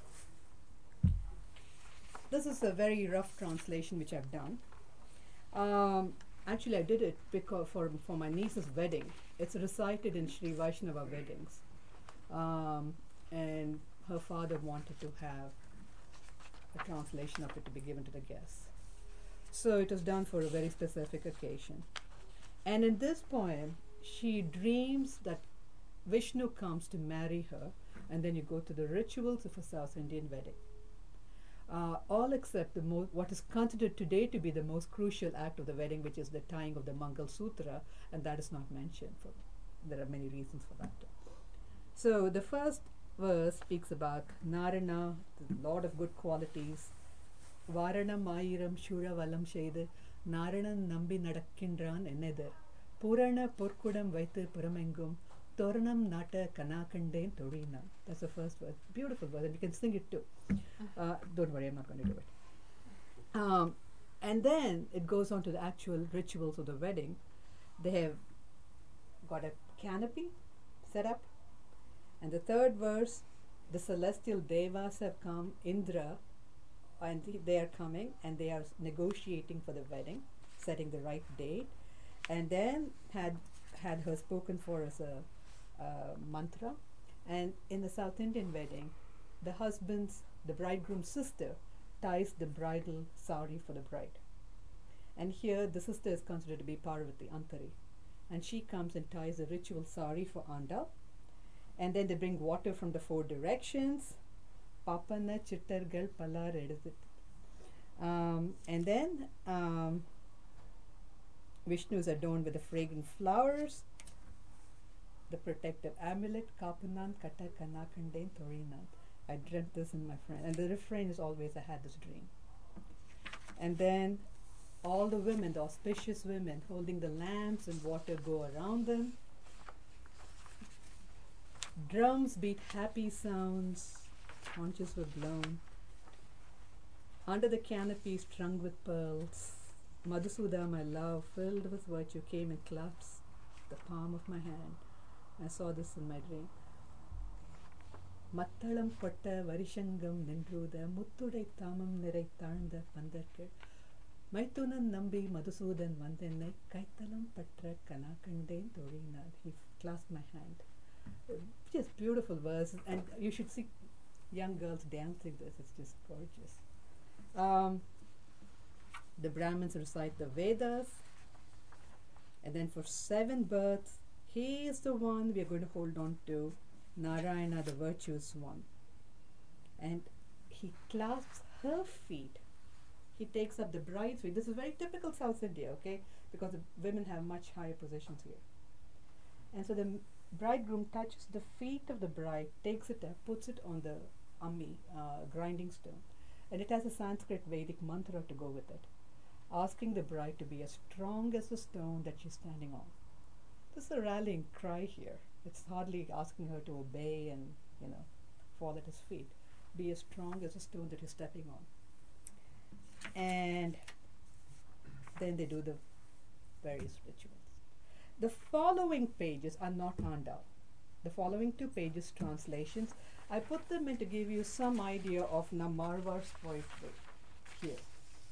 this is a very rough translation which I've done. Actually, I did it because for my niece's wedding. It's recited in Sri Vaishnava weddings, and her father wanted to have a translation of it to be given to the guests. So it was done for a very specific occasion. And in this poem, she dreams that Vishnu comes to marry her, and then you go to the rituals of a South Indian wedding. All except what is considered today to be the most crucial act of the wedding, which is the tying of the Mangal Sutra, and that is not mentioned. There are many reasons for that. So the first verse speaks about Narana, the Lord of good qualities. Varanam Ayiram Shura Valam Sheidu Naranan Nambi Nadakindran Eneder Purana Purkudam Vaitu Puramengum Toranam Nata Kanakanden Torina. That's the first verse. Beautiful verse, and you can sing it too. Don't worry, I'm not going to do it. And then it goes on to the actual rituals of the wedding. They have got a canopy set up. And the third verse, the celestial devas have come, Indra, and they are coming and they are negotiating for the wedding, setting the right date, and then had her spoken for as a mantra. And in the South Indian wedding, the bridegroom's sister ties the bridal sari for the bride. And here the sister is considered to be Parvati, Antari, and she comes and ties the ritual sari for Andal. And then they bring water from the four directions. Papana Chittargal Palar Edithit. And then Vishnu is adorned with the fragrant flowers, the protective amulet, Kapunan Kata Kanakanden Torinan. I dreamt this in my friend. And the refrain is always, I had this dream. And then all the women, the auspicious women, holding the lamps and water go around them. Drums beat happy sounds, conches were blown. Under the canopy strung with pearls, Madhusuda, my love, filled with virtue, came and clasped the palm of my hand. I saw this in my dream. Mattalam Potta Varishangam Nindruda Muttudai Tamam Nirai Tarnda Pandarkal Maitunan Nambi Madhusudan Vandenne Kaitalam Patra Kanakanden Torina. He clasped my hand. Just beautiful verse, and you should see young girls dancing this. It's just gorgeous. The Brahmins recite the Vedas, and then for 7 births, he is the one we are going to hold on to, Narayana, the virtuous one. And he clasps her feet. He takes up the bride's feet. This is very typical South India, okay? Because the women have much higher positions here. And so the bridegroom touches the feet of the bride, takes it up, puts it on the ammi, grinding stone, and it has a Sanskrit Vedic mantra to go with it, asking the bride to be as strong as the stone that she's standing on. This is a rallying cry here. It's hardly asking her to obey and, fall at his feet. Be as strong as the stone that you're stepping on. And then they do the various rituals. The following pages are not Andal. The following 2 pages translations, I put them in to give you some idea of Nammarwar's poetry here.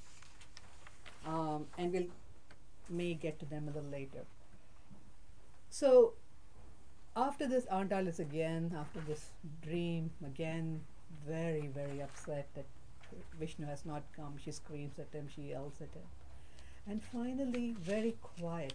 And we'll may get to them a little later. So after this, Andal is again, after this dream, again very, very upset that Vishnu has not come. She screams at him, she yells at him. And finally, very quiet.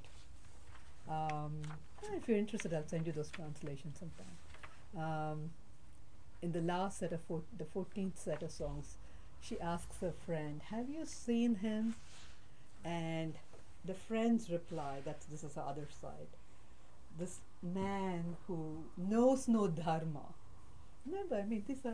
If you're interested, I'll send you those translations sometime. In the last set of the 14th set of songs, she asks her friend, "Have you seen him?" And the friends reply, this is the other side. This man who knows no dharma. Remember,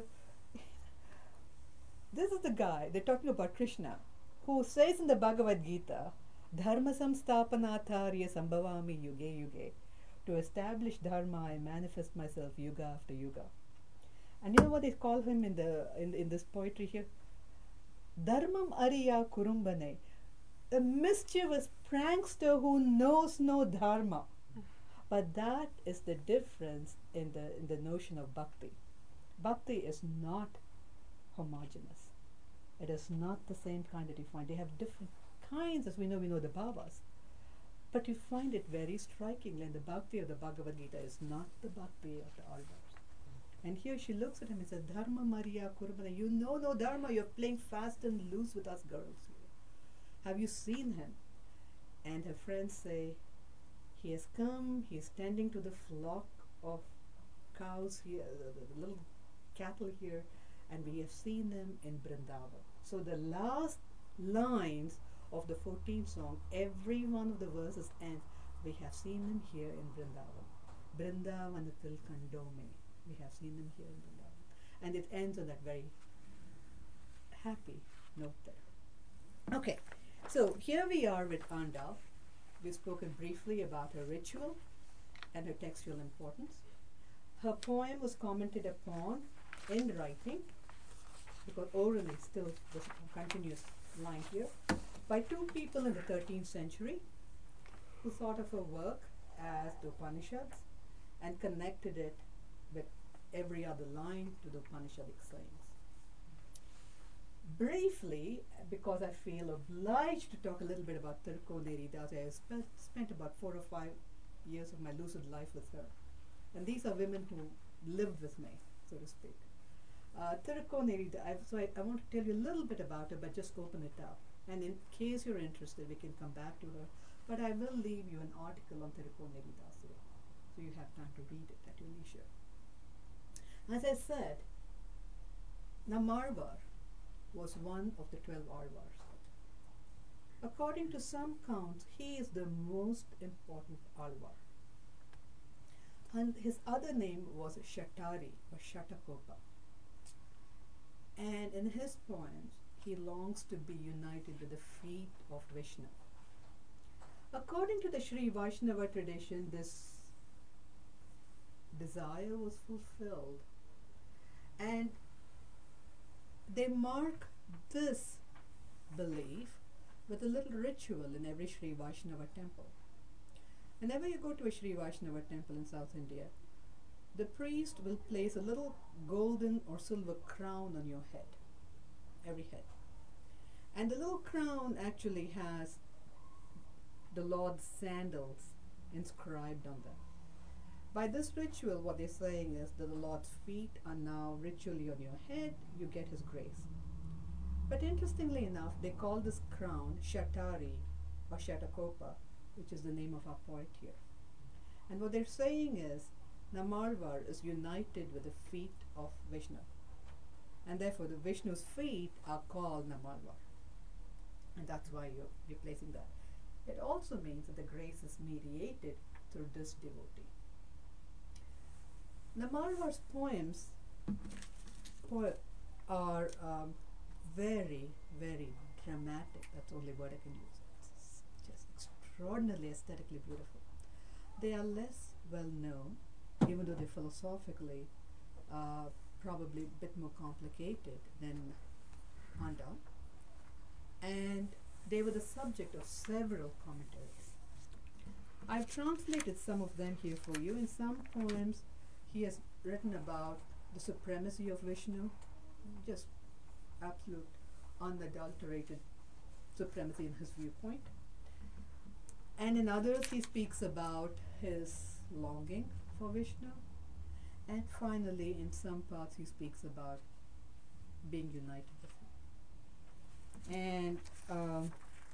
this is the guy, they're talking about Krishna, who says in the Bhagavad Gita, Dharma samstapanatharya sambhavami yuge yuge. To establish dharma, I manifest myself yuga after yuga. And you know what they call him in this poetry here? Dharmam ariya kurumbane, a mischievous prankster who knows no dharma. But that is the difference in the notion of bhakti. Bhakti is not homogeneous. It is not the same kind that you find. They have different kinds, as we know the bhavas. But you find it very strikingly, and the bhakti of the Bhagavad Gita is not the bhakti of the Alvars. And here she looks at him and says, Dharma Maria Kurmana, you know no Dharma, you're playing fast and loose with us girls here. Have you seen him? And her friends say, he has come, he is tending to the flock of cows here, the little cattle here, and we have seen them in Vrindavan. So the last lines of the 14th song, every one of the verses ends, we have seen them here in Vrindavan. Vrindavanatil Kandome. We have seen them here in Vrindavan. And it ends on that very happy note there. Okay, so here we are with Andal. We've spoken briefly about her ritual and her textual importance. Her poem was commented upon in writing, because orally still there's a continuous line here, by two people in the 13th century who thought of her work as the Upanishads and connected it with every other line to the Upanishadic sayings. Briefly, because I feel obliged to talk a little bit about Tirukkoneri Das, I have spent about 4 or 5 years of my lucid life with her. And these are women who lived with me, so to speak. Tirukkoneri Das, so I want to tell you a little bit about her, but just open it up. And in case you're interested, we can come back to her. But I will leave you an article on Tirukkoneri Das today, so you have time to read it at your leisure. As I said, Nammarvar was one of the 12 Alvars. According to some counts, he is the most important Alvar. And his other name was Shatari or Shatakopa. And in his poems, he longs to be united with the feet of Vishnu. According to the Sri Vaishnava tradition, this desire was fulfilled. And they mark this belief with a little ritual in every Sri Vaishnava temple. Whenever you go to a Sri Vaishnava temple in South India, the priest will place a little golden or silver crown on your head, every head. And the little crown actually has the Lord's sandals inscribed on them. By this ritual, what they're saying is that the Lord's feet are now ritually on your head, you get his grace. But interestingly enough, they call this crown Shatari or Shatakopa, which is the name of our poet here. And what they're saying is, Nammarvar is united with the feet of Vishnu. And therefore the Vishnu's feet are called Nammarvar. And that's why you're placing that. It also means that the grace is mediated through this devotee. Nammarvar's poems are very, very dramatic. That's the only word I can use. It's just extraordinarily aesthetically beautiful. They are less well known, even though they're philosophically probably a bit more complicated than Andal. And they were the subject of several commentaries. I've translated some of them here for you. In some poems, he has written about the supremacy of Vishnu, just absolute unadulterated supremacy in his viewpoint. And in others, he speaks about his longing for Vishnu. And finally, in some parts, he speaks about being united with him. And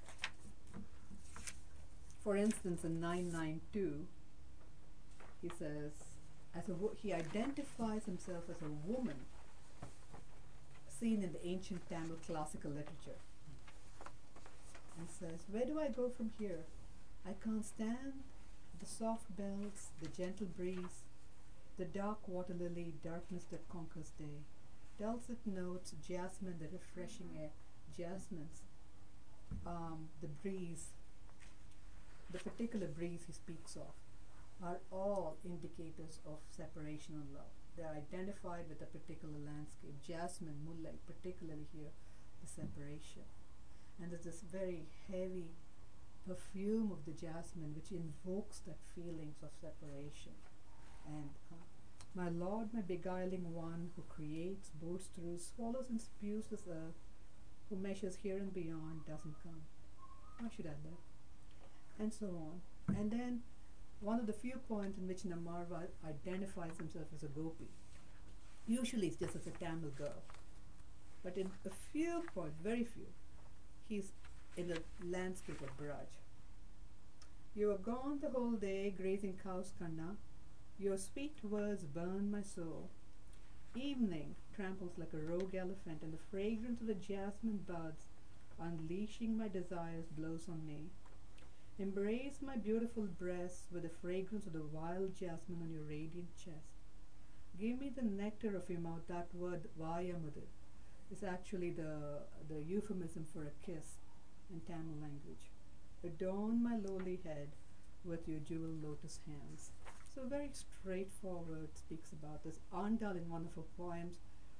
for instance, in 992, he says, he identifies himself as a woman seen in the ancient Tamil classical literature, and says, where do I go from here? I can't stand the soft bells, the gentle breeze, the dark water lily, darkness that conquers day, dulcet notes, jasmine, the refreshing air, jasmines, the breeze, the particular breeze he speaks of, are all indicators of separation and love. They're identified with a particular landscape. Jasmine, moonlight, particularly here, the separation. And there's this very heavy perfume of the jasmine which invokes that feelings of separation and My Lord, my beguiling one, who creates, bores through, swallows and spews this earth, who measures here and beyond, doesn't come. Why should I live? And so on. And then one of the few points in which Namarva identifies himself as a gopi. Usually it's just as a Tamil girl. But in a few points, very few, he's in the landscape of Braj. You are gone the whole day, grazing cows, Kanna. Your sweet words burn my soul. Evening tramples like a rogue elephant, and the fragrance of the jasmine buds, unleashing my desires, blows on me. Embrace my beautiful breasts with the fragrance of the wild jasmine on your radiant chest. Give me the nectar of your mouth. That word Vayamudu is actually the euphemism for a kiss in Tamil language. Adorn my lowly head with your jewel lotus hands. So very straightforward, speaks about this. Andal in one of her poems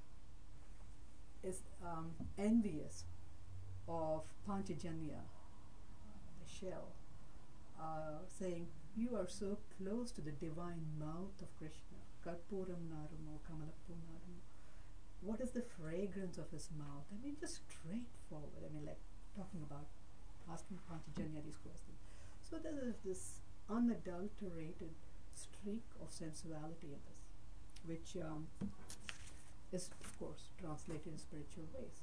is envious of Panchajanya, the shell, saying, you are so close to the divine mouth of Krishna. Karpuram narumo, kamalappu narumo. What is the fragrance of his mouth? I mean, just straightforward. I mean, like talking about asking Panchajanya these questions. So there is this unadulterated streak of sensuality in this, which is, of course, translated in spiritual ways.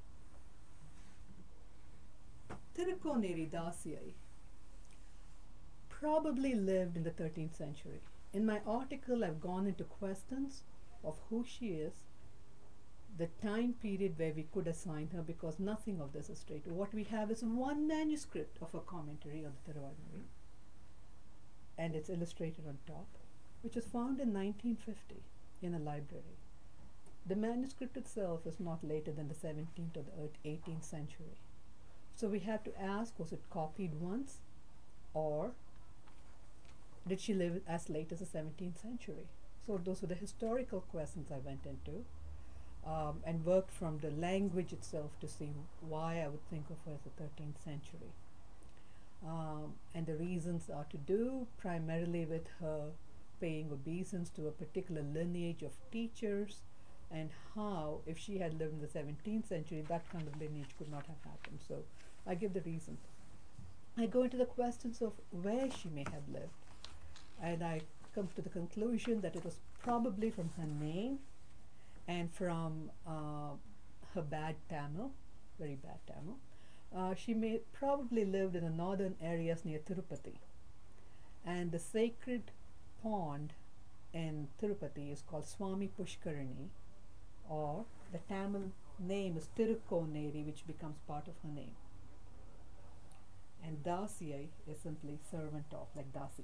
Tirukkoneri Dasiyai probably lived in the 13th century. In my article, I've gone into questions of who she is, the time period where we could assign her, because nothing of this is straight. What we have is one manuscript of a commentary on the Tiruvalmuri, and it's illustrated on top, which was found in 1950 in a library. The manuscript itself is not later than the 17th or the 18th century. So we have to ask, was it copied once, or did she live as late as the 17th century? So those were the historical questions I went into, and worked from the language itself to see why I would think of her as the 13th century. And the reasons are to do primarily with her paying obeisance to a particular lineage of teachers, and how, if she had lived in the 17th century, that kind of lineage could not have happened. So I give the reasons. I go into the questions of where she may have lived, and I come to the conclusion that it was probably from her name and from her bad Tamil, very bad Tamil. She may probably lived in the northern areas near Tirupati, and the sacred pond in Tirupati is called Swami Pushkarani, or the Tamil name is Tirukkoneri, which becomes part of her name. And Dasiyai is simply servant of, like Dasi.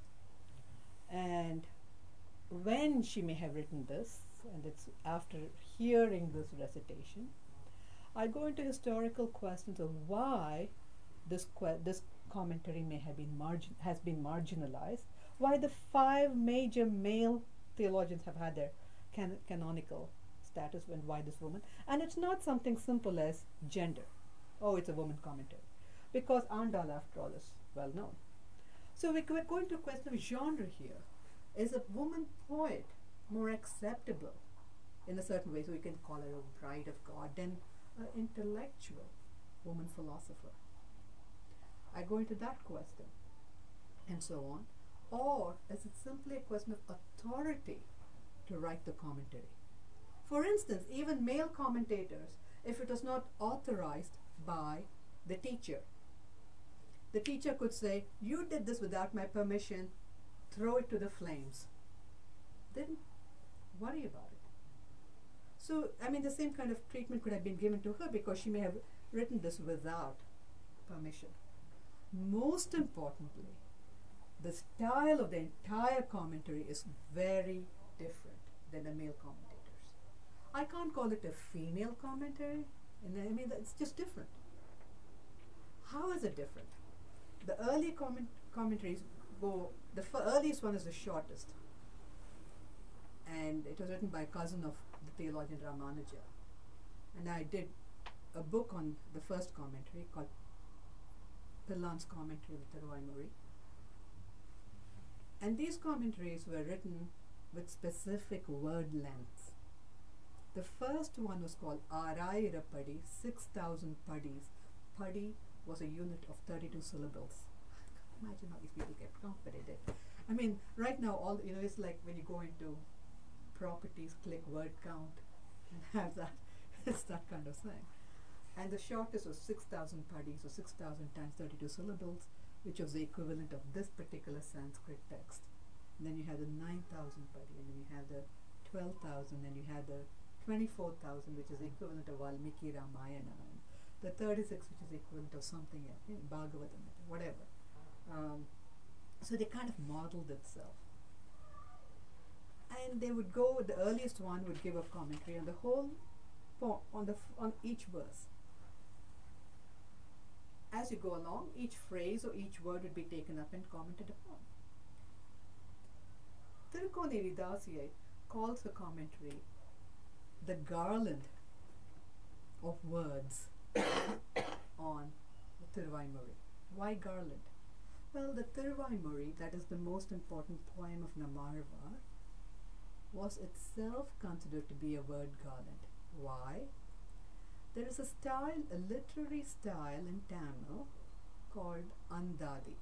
And when she may have written this, and it's after hearing this recitation, I go into historical questions of why this commentary may have been has been marginalized, why the 5 major male theologians have had their canonical status, and why this woman. And it's not something simple as gender. Oh, it's a woman commentary. Because Andal, after all, is well known. So we're going to a question of genre here. Is a woman poet more acceptable in a certain way? So we can call her a bride of God than an intellectual woman philosopher. I go into that question, and so on. Or is it simply a question of authority to write the commentary? For instance, even male commentators, if it was not authorized by the teacher could say, you did this without my permission, throw it to the flames. Didn't worry about it. So, I mean, the same kind of treatment could have been given to her, because she may have written this without permission. Most importantly, the style of the entire commentary is very different than the male commentators. I can't call it a female commentary, and I mean, it's just different. How is it different? The early commentaries go, the earliest one is the shortest, and it was written by a cousin of the theologian Ramanuja. And I did a book on the first commentary called Pillan's Commentary of the Tiruvalmuri. And these commentaries were written with specific word lengths. The first one was called Araira Padi, 6,000 padis. Padi was a unit of 32 syllables. Imagine how these people kept count, but they did. I mean, right now, all it's like when you go into properties, click word count, and have that. It's that kind of thing. And the shortest was 6,000 padis, so 6,000 times 32 syllables, which was the equivalent of this particular Sanskrit text. And then you had the 9,000 padi, and then you had the 12,000, and you had the 24,000, which is the equivalent of Valmiki Ramayana, and the 36, which is the equivalent of something else, Bhagavatam, whatever. So they kind of modeled itself. And they would go, the earliest one would give a commentary on the whole, on each verse. As you go along, each phrase or each word would be taken up and commented upon. Tirukoneri Dasiye calls the commentary the garland of words on the Tiruvaimuri. Why garland? Well, the Tiruvaimuri, that is the most important poem of Namarva, was itself considered to be a word garland. Why? There is a style, a literary style in Tamil called Andadi.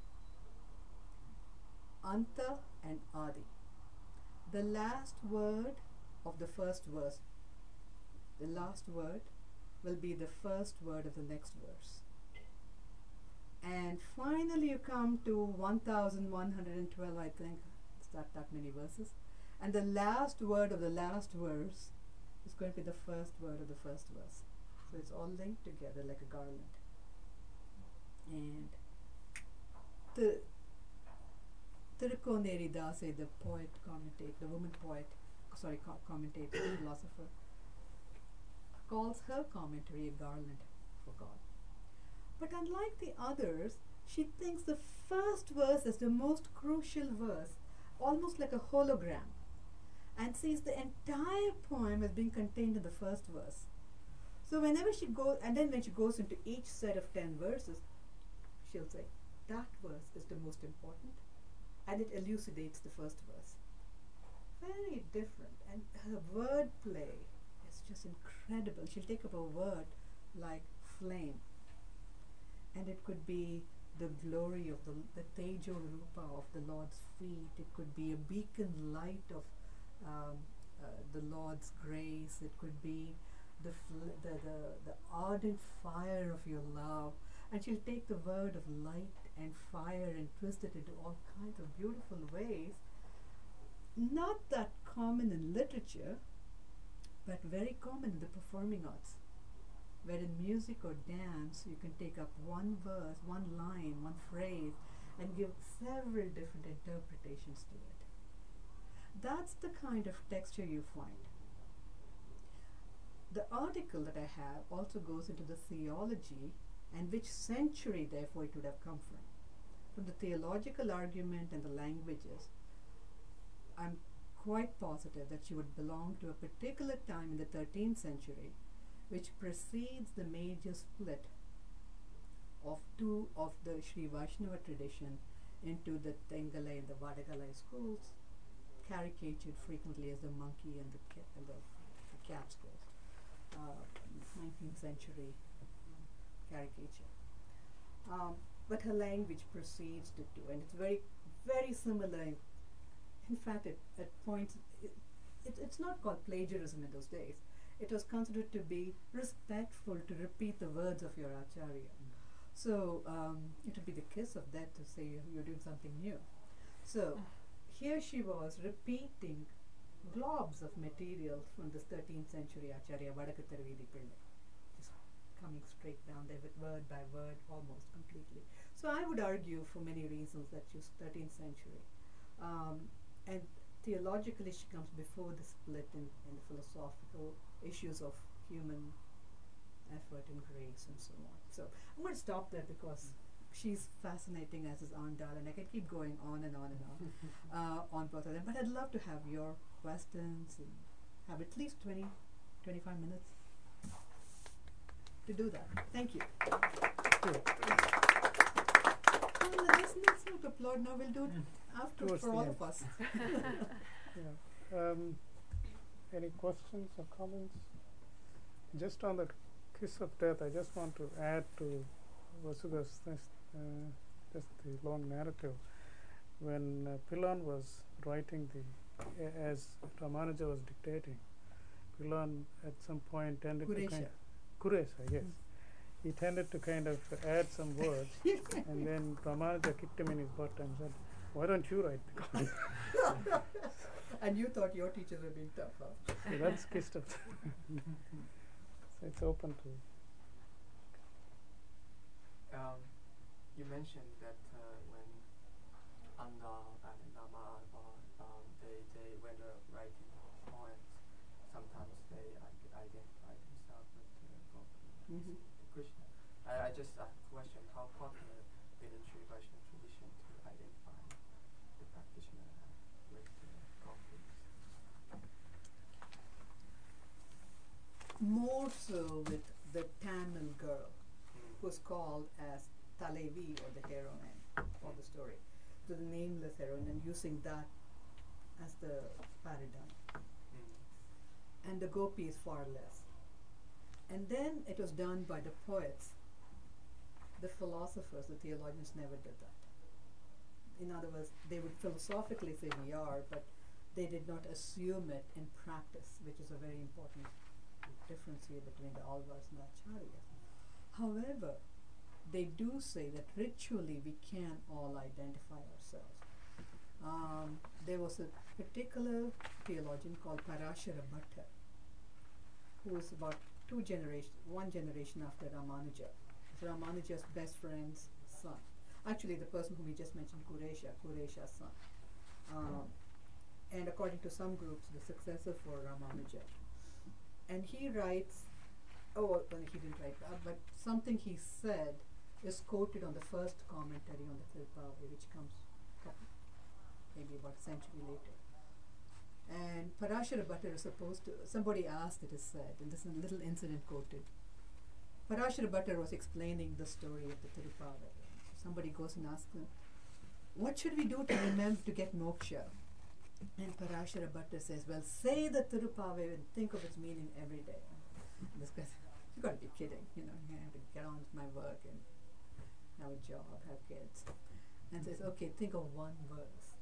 Anta and Adi. The last word of the first verse, the last word will be the first word of the next verse. And finally you come to 1112, I think, it's that many verses. And the last word of the last verse is going to be the first word of the first verse. So it's all linked together like a garland. And Tirukoneri Dase, the poet, commentator, the woman poet, commentator, philosopher, calls her commentary a garland for God. But unlike the others, she thinks the first verse is the most crucial verse, almost like a hologram, and sees the entire poem as being contained in the first verse. So whenever she goes, and then when she goes into each set of 10 verses, she'll say, that verse is the most important, and it elucidates the first verse. Very different, and her word play is just incredible. She'll take up a word like flame, and it could be the glory of the Tejo Rupa of the Lord's feet. It could be a beacon light of the Lord's grace. It could be the ardent fire of your love. And she'll take the word of light and fire and twist it into all kinds of beautiful ways. Not that common in literature, but very common in the performing arts, where in music or dance you can take up one verse, one line, one phrase, and give several different interpretations to it. That's the kind of texture you find. The article that I have also goes into the theology and which century therefore it would have come from. From the theological argument and the languages, I'm quite positive that she would belong to a particular time in the 13th century which precedes the major split of two of the Sri Vaishnava tradition into the Tengalai and the Vadagalai schools, caricatured frequently as the monkey and the cat schools. 19th century caricature. But her language precedes the two, and it's very, very similar. In fact, at points, it's not called plagiarism in those days. It was considered to be respectful to repeat the words of your acharya. So it would be the kiss of death to say you're doing something new. So here she was repeating globs of material from this 13th century acharya, Vadakatharvedi Pillai, just coming straight down there with word by word almost completely. So I would argue for many reasons that she's 13th century. And theologically she comes before the split in the philosophical issues of human effort and grace and so on. So I'm going to stop there because she's fascinating, as is Andal, and I can keep going on and on and on on both of them. But I'd love to have your questions and have at least 20, 25 minutes to do that. Thank you. Well, let's not applaud now. We'll do it after Towards for the all end. of us. Yeah. Any questions or comments? Just on the kiss of death, I just want to add to Vasuga's just the long narrative. When Pilan was writing as Ramanuja was dictating, Pilan at some point tended to Kuresha, yes. He tended to kind of add some words, and then Ramanuja kicked him in his butt and said, "Why don't you write the comment?" And you thought your teachers were being tough, huh? So that's kissed up. So it's open to. You mentioned that when Andal and Nama they when they're writing poems, sometimes they identify themselves with Gopi, Krishna. I just have a question: how popular within Sri Vaishnava tradition to identify the practitioner with Gopis? More so with the Tamil girl who's called as Talevi, or the heroine of the story, so the nameless heroine, and using that as the paradigm. And the Gopi is far less. And then it was done by the poets. The philosophers, the theologians never did that. In other words, they would philosophically say we are, but they did not assume it in practice, which is a very important difference here between the Alvars and the Acharyas. However, they do say that ritually we can all identify ourselves. There was a particular theologian called Parashara Bhatta, who was about one generation after Ramanuja. It's Ramanuja's best friend's son. Actually, the person whom we just mentioned, Kuresha's son. And according to some groups, the successor for Ramanuja. And he writes, well, he didn't write, but something he said is quoted on the first commentary on the Tirupavai, which comes maybe about a century later. And Parashara Bhatta is supposed to, somebody asked, it is said, and this is a little incident quoted. Parashara Bhatta was explaining the story of the Tirupavai. Somebody goes and asks him, what should we do to remember to get moksha? And Parashara Bhatta says, well, say the Tirupavai and think of its meaning every day. And this guy says, you got to be kidding, you know, I have to get on with my work and have a job, have kids. And says, okay, think of one verse.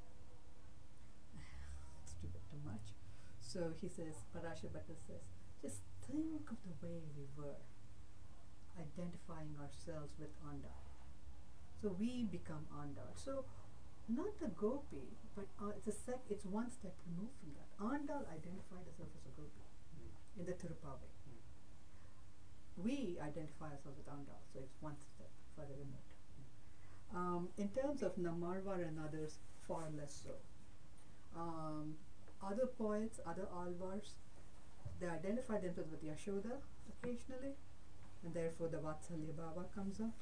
It's too bit too much. So he says, Parashara Bhatta says, just think of the way we were, identifying ourselves with Andal. So we become Andal. So not the Gopi, but it's one step removed from that. Andal identified herself as a Gopi in the Tirupavai. We identify ourselves with Andal, so it's one step further removed. In terms of Namarvar and others, far less so. Other poets, other Alvars, they identify themselves with Yashoda occasionally, and therefore the Vatsalya Bhava comes up.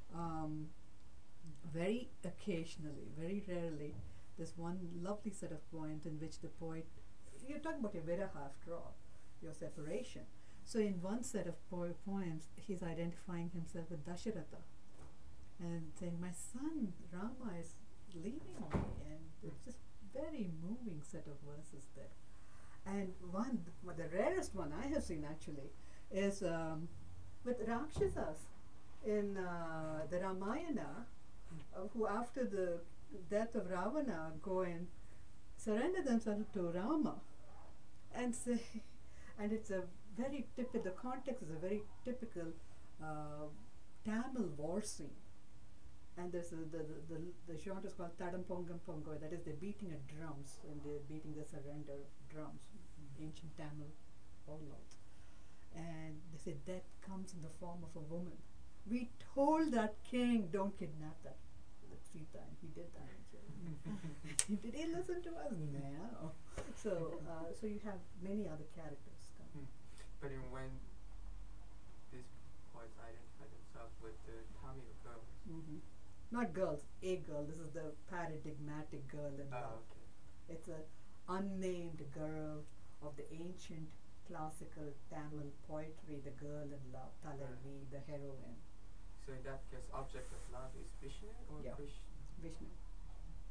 Very occasionally, very rarely, there's one lovely set of poems in which the poet, you're talking about your viraha after all, your separation. So in one set of poems, he's identifying himself with Dasharatha and saying, my son Rama is leaving me, and it's just very moving set of verses there. And the rarest one I have seen actually is with Rakshasas in the Ramayana, who after the death of Ravana go and surrender themselves to Rama and say, and it's a very typical, the context is a very typical Tamil war scene. And there's the genre is called Tadam Pongam Pongo, that is they're beating at drums, and they're beating the surrender drums, ancient Tamil warlords. And they say death comes in the form of a woman. We told that king, don't kidnap that Sita, and he did that. Did he listen to us? No. So you have many other characters come. But when these poets identify themselves with the Tamil girls, not girls, a girl. This is the paradigmatic girl in love. Okay. It's an unnamed girl of the ancient classical Tamil poetry, the girl in love, Talevi, the heroine. So in that case, object of love is Vishnu or Yeah. Krishna? Vishnu.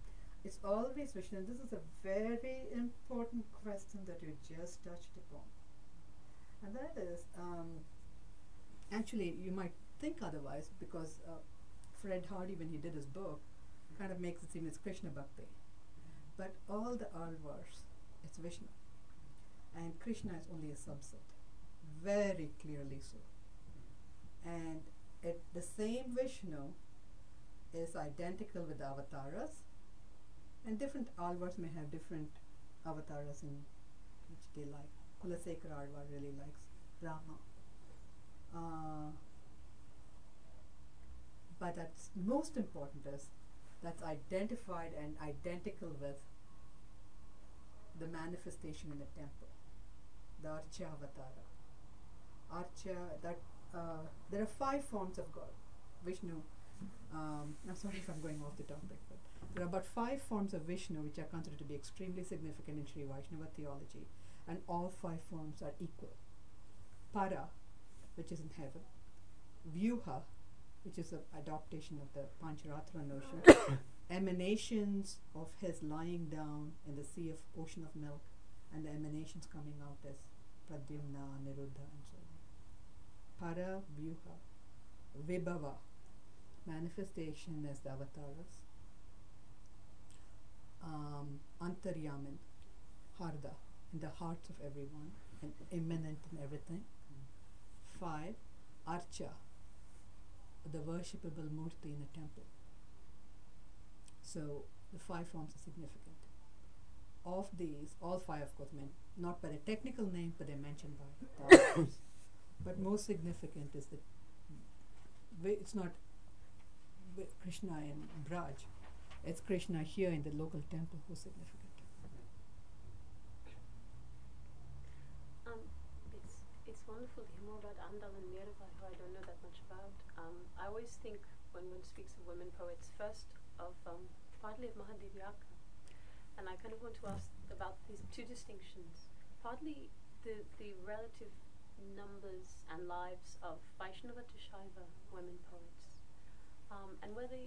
It's always Vishnu. And this is a very important question that you just touched upon. And that is, actually, you might think otherwise because Fred Hardy, when he did his book, kind of makes it seem it's Krishna Bhakti. But all the Alvars, it's Vishnu. And Krishna is only a subset, very clearly so. And the same Vishnu is identical with the avatars, and different Alvars may have different avatars in which they like. Kulasekara Alvar really likes Rama. But that's most important is that's identified and identical with the manifestation in the temple, the Archa Avatara. There are 5 forms of God. Vishnu, I'm sorry if I'm going off the topic, but there are about 5 forms of Vishnu which are considered to be extremely significant in Sri Vaishnava theology, and all 5 forms are equal. Para, which is in heaven. Vyuha, which is an adaptation of the Pancharatra notion. Emanations of his lying down in the sea of ocean of milk, and the emanations coming out as Pradyumna, Niruddha, and so on. Para, Vyuha. Vibhava, manifestation as the avatars. Antaryamin, Harda, in the hearts of everyone, and immanent in everything. 5. Archa, the worshipable murti in a temple. So the 5 forms are significant. Of these, all 5 of course not by the technical name, but they're mentioned by the authors. But most significant is that it's not Krishna in Braj, it's Krishna here in the local temple who's significant. It's wonderful to hear more about Andal and Mirabai, who I don't know that much about. I always think when one speaks of women poets, first of partly of Mahadevyaka, and I kind of want to ask about these 2 distinctions. Partly the relative numbers and lives of Vaishnava to Shaiva women poets, and whether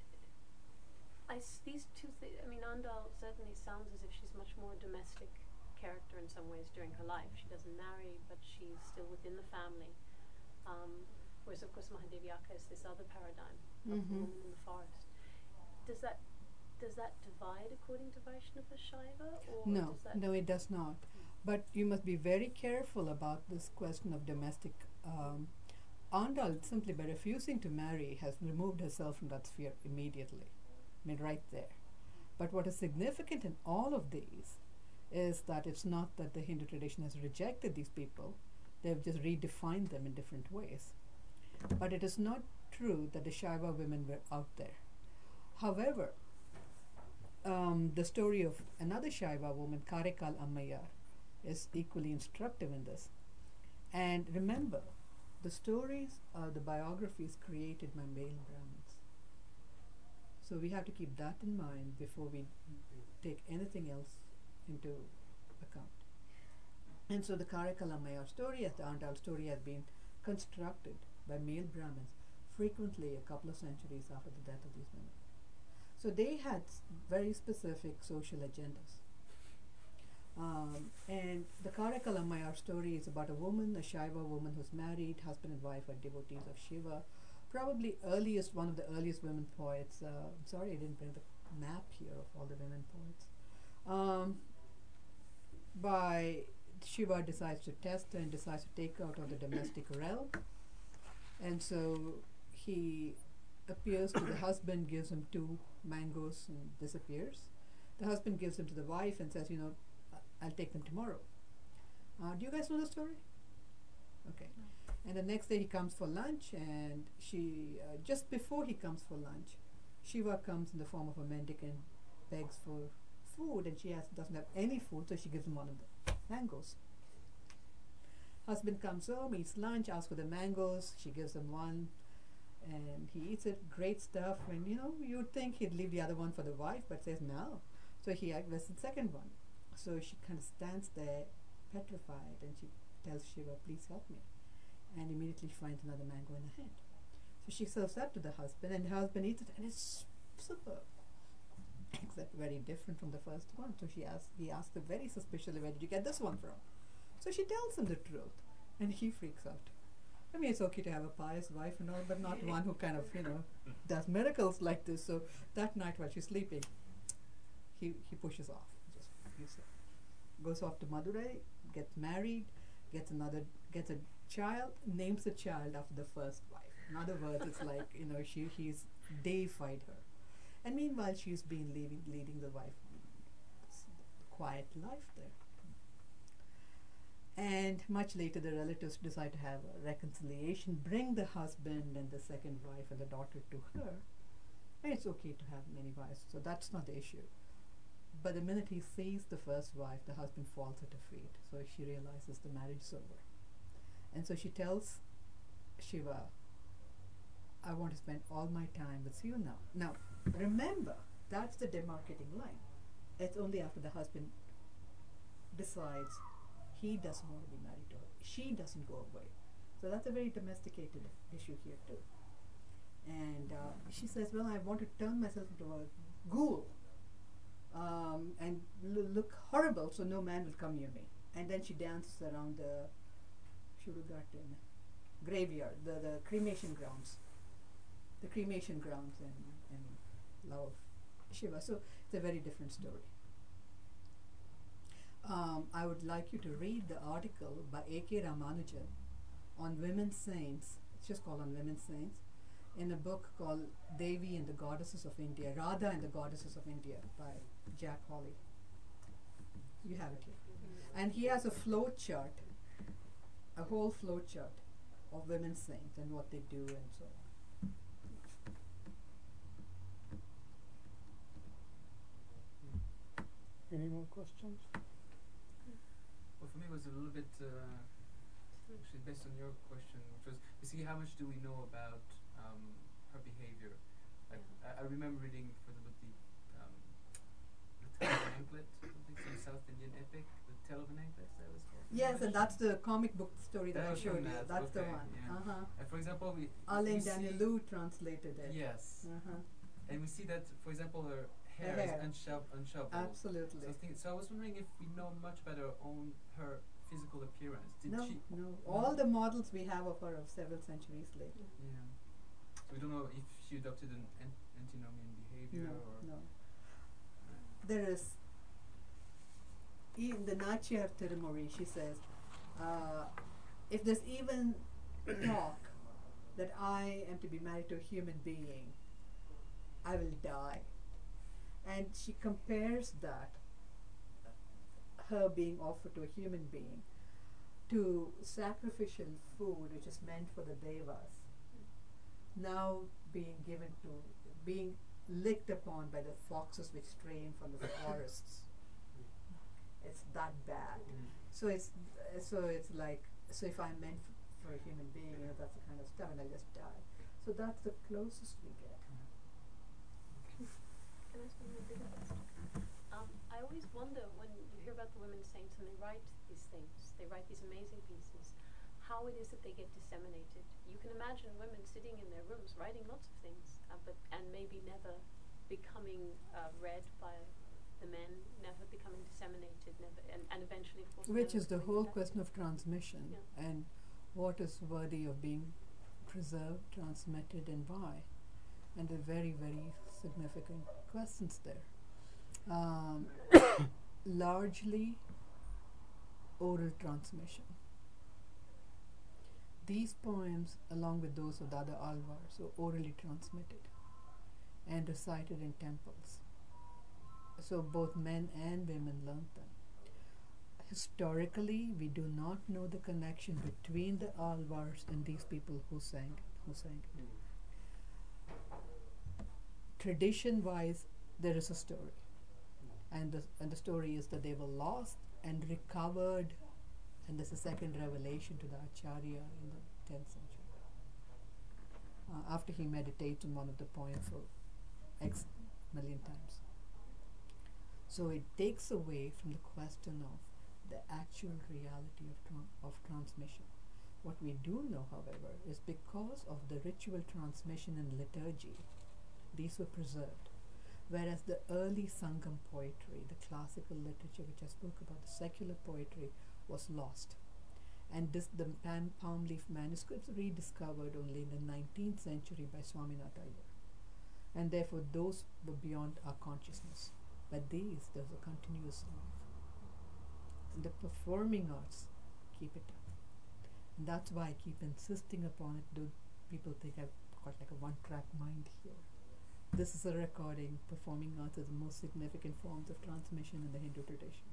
these 2 things. I mean, Andal certainly sounds as if she's much more domestic character in some ways during her life. She doesn't marry, but she's still within the family. Whereas, of course, Mahadevyaka is this other paradigm of the woman in the forest. Does that divide according to Vaishnava Shaiva? Or No, it does not. But you must be very careful about this question of domestic. Andal, simply by refusing to marry, has removed herself from that sphere immediately. I mean, right there. But what is significant in all of these is that it's not that the Hindu tradition has rejected these people, they've just redefined them in different ways. But it is not true that the Shaiva women were out there. However, the story of another Shaiva woman, Karekal Ammayar, is equally instructive in this. And remember, the stories are the biographies created by male Brahmins. So we have to keep that in mind before we take anything else into account. And so the Karekal Ammayar story, as the Andal story, has been constructed by male Brahmins frequently a couple of centuries after the death of these women. So they had very specific social agendas. And the Karekal Ammayar story is about a woman, a Shaiva woman who's married, husband and wife are devotees of Shiva. Probably one of the earliest women poets. I'm sorry I didn't bring the map here of all the women poets. By Shiva decides to test her and decides to take her out of the domestic realm. And so he appears to the husband, gives him 2 mangoes and disappears. The husband gives them to the wife and says, I'll take them tomorrow. Do you guys know the story? Okay. And the next day he comes for lunch, and she, just before he comes for lunch, Shiva comes in the form of a mendicant, begs for food, and she doesn't have any food, so she gives him one of the mangoes. Husband comes home, eats lunch, asks for the mangoes, she gives him one, and he eats it, great stuff, and you'd think he'd leave the other one for the wife, but says no. So he requests the second one. So she kind of stands there petrified, and she tells Shiva, please help me. And immediately finds another mango in her hand. So she serves that to the husband, and the husband eats it, and it's superb. except very different from the first one. So he asked her very suspiciously, "Where did you get this one from?" So she tells him the truth, and he freaks out. I mean, it's okay to have a pious wife and all, but not one who kind of, does miracles like this. So that night while she's sleeping, he pushes off. Goes off to Madurai, gets married, gets a child, names the child after the first wife. In other words, it's like, he's deified her. And meanwhile, she's been leading the wife quiet life there. And much later, the relatives decide to have a reconciliation, bring the husband and the second wife and the daughter to her. And it's okay to have many wives, so that's not the issue. But the minute he sees the first wife, the husband falls at her feet. So she realizes the marriage is over. And so she tells Shiva, "I want to spend all my time with you now." Now, remember, that's the demarcating line. It's only after the husband decides he doesn't want to be married to her. She doesn't go away. So that's a very domesticated issue here too. And she says, "Well, I want to turn myself into a ghoul and look horrible so no man will come near me." And then she dances around the Shurugarten graveyard, the cremation grounds. The cremation grounds in love of Shiva. So it's a very different story. I would like you to read the article by A.K. Ramanujan on women saints. It's just called On Women Saints, in a book called Devi and the Goddesses of India, Radha and the Goddesses of India by Jack Hawley. You have it here. And he has a flow chart, a whole flow chart of women saints and what they do and so on. Any more questions? Well, for me, it was a little bit actually based on your question, which was basically how much do we know about her behavior? Like, I remember reading for the book the Tale of an Anklet, some South Indian epic, the Tale of an Anklet, that was called. Yes, and that's the comic book story that I was showed from you. that, That's the okay, one. yeah. And for example, we Alain see Danielou translated it. yes, and we see that, for example, her hair hair. is unshoveled. Absolutely. So I was wondering if we know much about her physical appearance. Did No, she? no. All the models we have of her are several centuries later. Yeah. So we don't know if she adopted an antinomian behavior or. No. There is, in the Natya of Tirumuri, she says, if there's even talk that I am to be married to a human being, I will die. And she compares that, her being offered to a human being, to sacrificial food which is meant for the devas, now being licked upon by the foxes which stray in from the forests. It's that bad. So it's like, so if I'm meant for a human being, that's the kind of stuff, and I just die. So that's the closest we get. Can I ask one more bigger question? I always wonder when you hear about the women saints and they write these things, they write these amazing pieces, how it is that they get disseminated. You can imagine women sitting in their rooms writing lots of things, and maybe never becoming read by the men, never becoming disseminated, and eventually, of course, Which men is the becoming whole effective. question of transmission, and what is worthy of being preserved, transmitted, and why. And there are very, very significant questions there. Largely oral transmission. These poems, along with those of Dada Alwars, were orally transmitted and recited in temples. So both men and women learned them. Historically, we do not know the connection between the Alwars and these people who sang it. Tradition-wise, there is a story, and the story is that they were lost and recovered, and there's a second revelation to the Acharya in the 10th century. After he meditates on one of the poems for X million times. So it takes away from the question of the actual reality of transmission. What we do know, however, is because of the ritual transmission and liturgy, these were preserved. Whereas the early Sangam poetry, the classical literature which I spoke about, the secular poetry, was lost. And the palm leaf manuscripts rediscovered only in the 19th century by Swaminath Iyer. And therefore those were beyond our consciousness. But there's a continuous life. And the performing arts keep it up. And that's why I keep insisting upon it. Do people think I've got like a one-track mind here? This is a recording. Performing arts is the most significant forms of transmission in the Hindu tradition.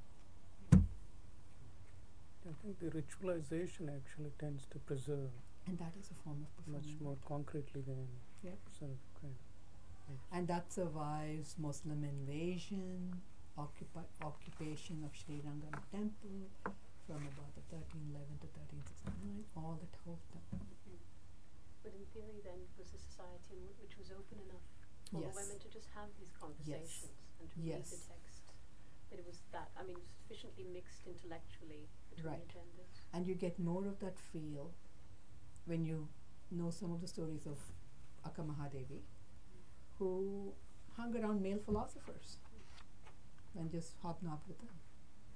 I think the ritualization actually tends to preserve And that is a form of performing much more art. concretely than Yep. sort of kind of. And that survives Muslim invasion, occupation of Sri Rangam temple from about the 1311 to 1369, all that whole time. But in theory, then, it was a society which was open enough for the Yes. women to just have these conversations and to read the Yes. text. That it was sufficiently mixed intellectually between Right. the genders. And you get more of that feel when you know some of the stories of Akka Mahadevi, who hung around male philosophers and just hobnobbed with them.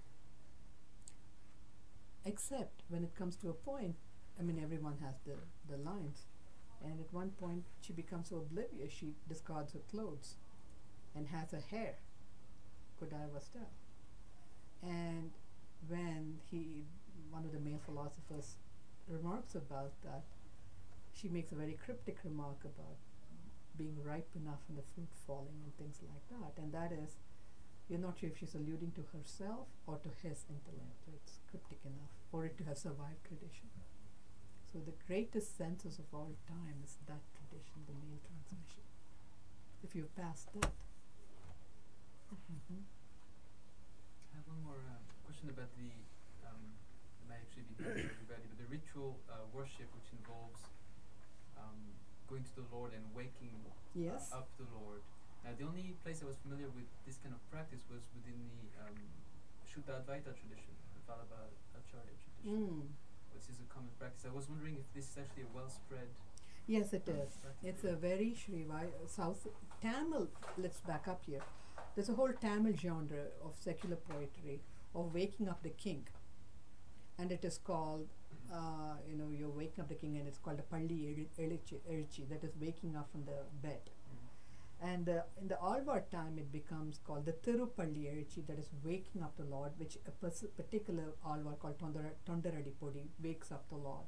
Except when it comes to a point, everyone has the lines, and at one point she becomes so oblivious she discards her clothes and has her hair Godiva style. And when one of the male philosophers remarks about that, she makes a very cryptic remark about being ripe enough and the fruit falling and things like that. And that is, you're not sure if she's alluding to herself or to his intellect. It's cryptic enough for it to have survived tradition. So the greatest census of all time is that tradition, the male transmission. If you've passed that. Mm-hmm. I have one more question about it might actually be new to everybody, but the ritual worship which involves going to the Lord and waking Yes. up the Lord. Now, the only place I was familiar with this kind of practice was within the Shuddha Advaita tradition, the Vallabha Acharya tradition, which is a common practice. I was wondering if this is actually a well-spread Yes, it is. practice. It's a very South Tamil. Let's back up here. There's a whole Tamil genre of secular poetry of waking up the king, and it is called, you're waking up the king, and it's called a Palli Elchi, that is waking up from the bed. And in the Alvar time, it becomes called the Tirupalli Elchi, that is waking up the Lord, which a particular Alvar called Tondaradipodi wakes up the Lord.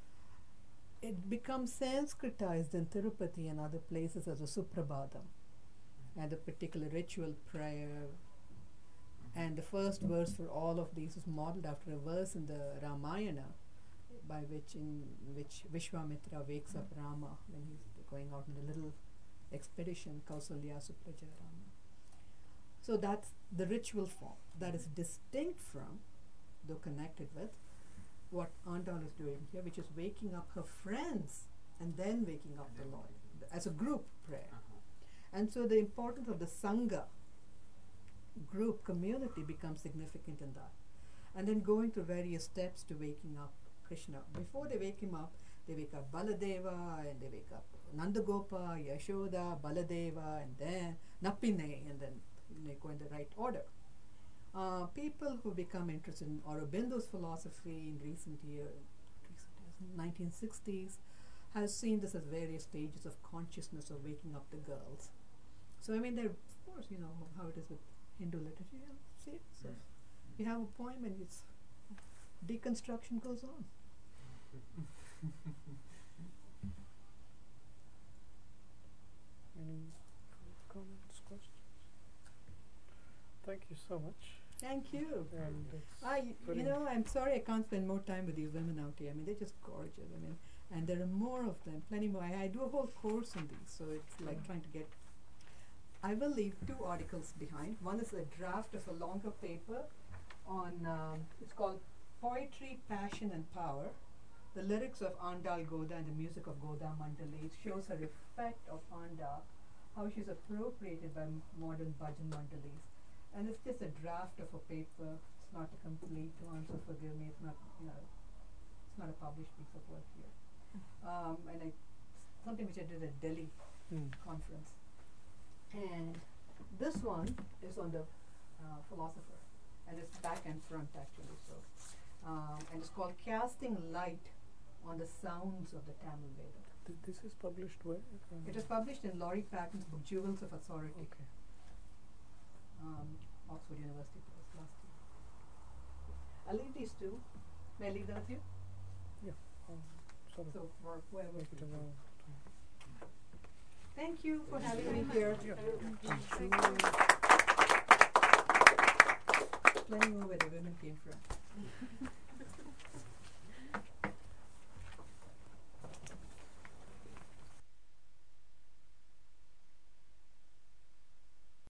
It becomes Sanskritized in Tirupati and other places as a Suprabhadam, and a particular ritual prayer. And the first verse for all of these is modeled after a verse in the Ramayana, in which Vishwamitra wakes up Rama when he's going out on a little expedition, Kausalya Supraja Rama. So that's the ritual form that is distinct from, though connected with, what Andal is doing here, which is waking up her friends and then waking up the Lord as a group prayer. And so the importance of the Sangha group community becomes significant in that. And then going through various steps to waking up Krishna. Before they wake him up, they wake up Baladeva, and they wake up Nandagopa, Yashoda, Baladeva, and then Nappine, and then they go in the right order. People who become interested in Aurobindo's philosophy in recent years, 1960s, has seen this as various stages of consciousness of waking up the girls. So there, of course, how it is with Hindu literature. See, so you have a poem and its deconstruction goes on. Any comments, questions? Thank you so much. Thank you. And it's very I'm sorry I can't spend more time with these women out here. They're just gorgeous. And there are more of them, plenty more. I do a whole course on these, so it's like trying to get. I will leave 2 articles behind. One is a draft of a longer paper on, it's called Poetry, Passion and Power. The lyrics of Andal Goda and the music of Goda Mandali shows her effect of Andal, how she's appropriated by modern bhajan mandalis. And it's just a draft of a paper. It's not a complete one, so forgive me. It's not, it's not a published piece of work here. And something which I did at Delhi conference. And this one is on the philosopher, and it's back and front actually. So, and it's called Casting Light on the Sounds of the Tamil Veda. This is published where? It is published in Laurie Patton's book Jewels of Authority, Okay. Oxford University Press last year. I'll leave these two. May I leave them with you? Sort of So for whoever. make it available. Thank you for having me here. Yeah. Let me know where the women came from.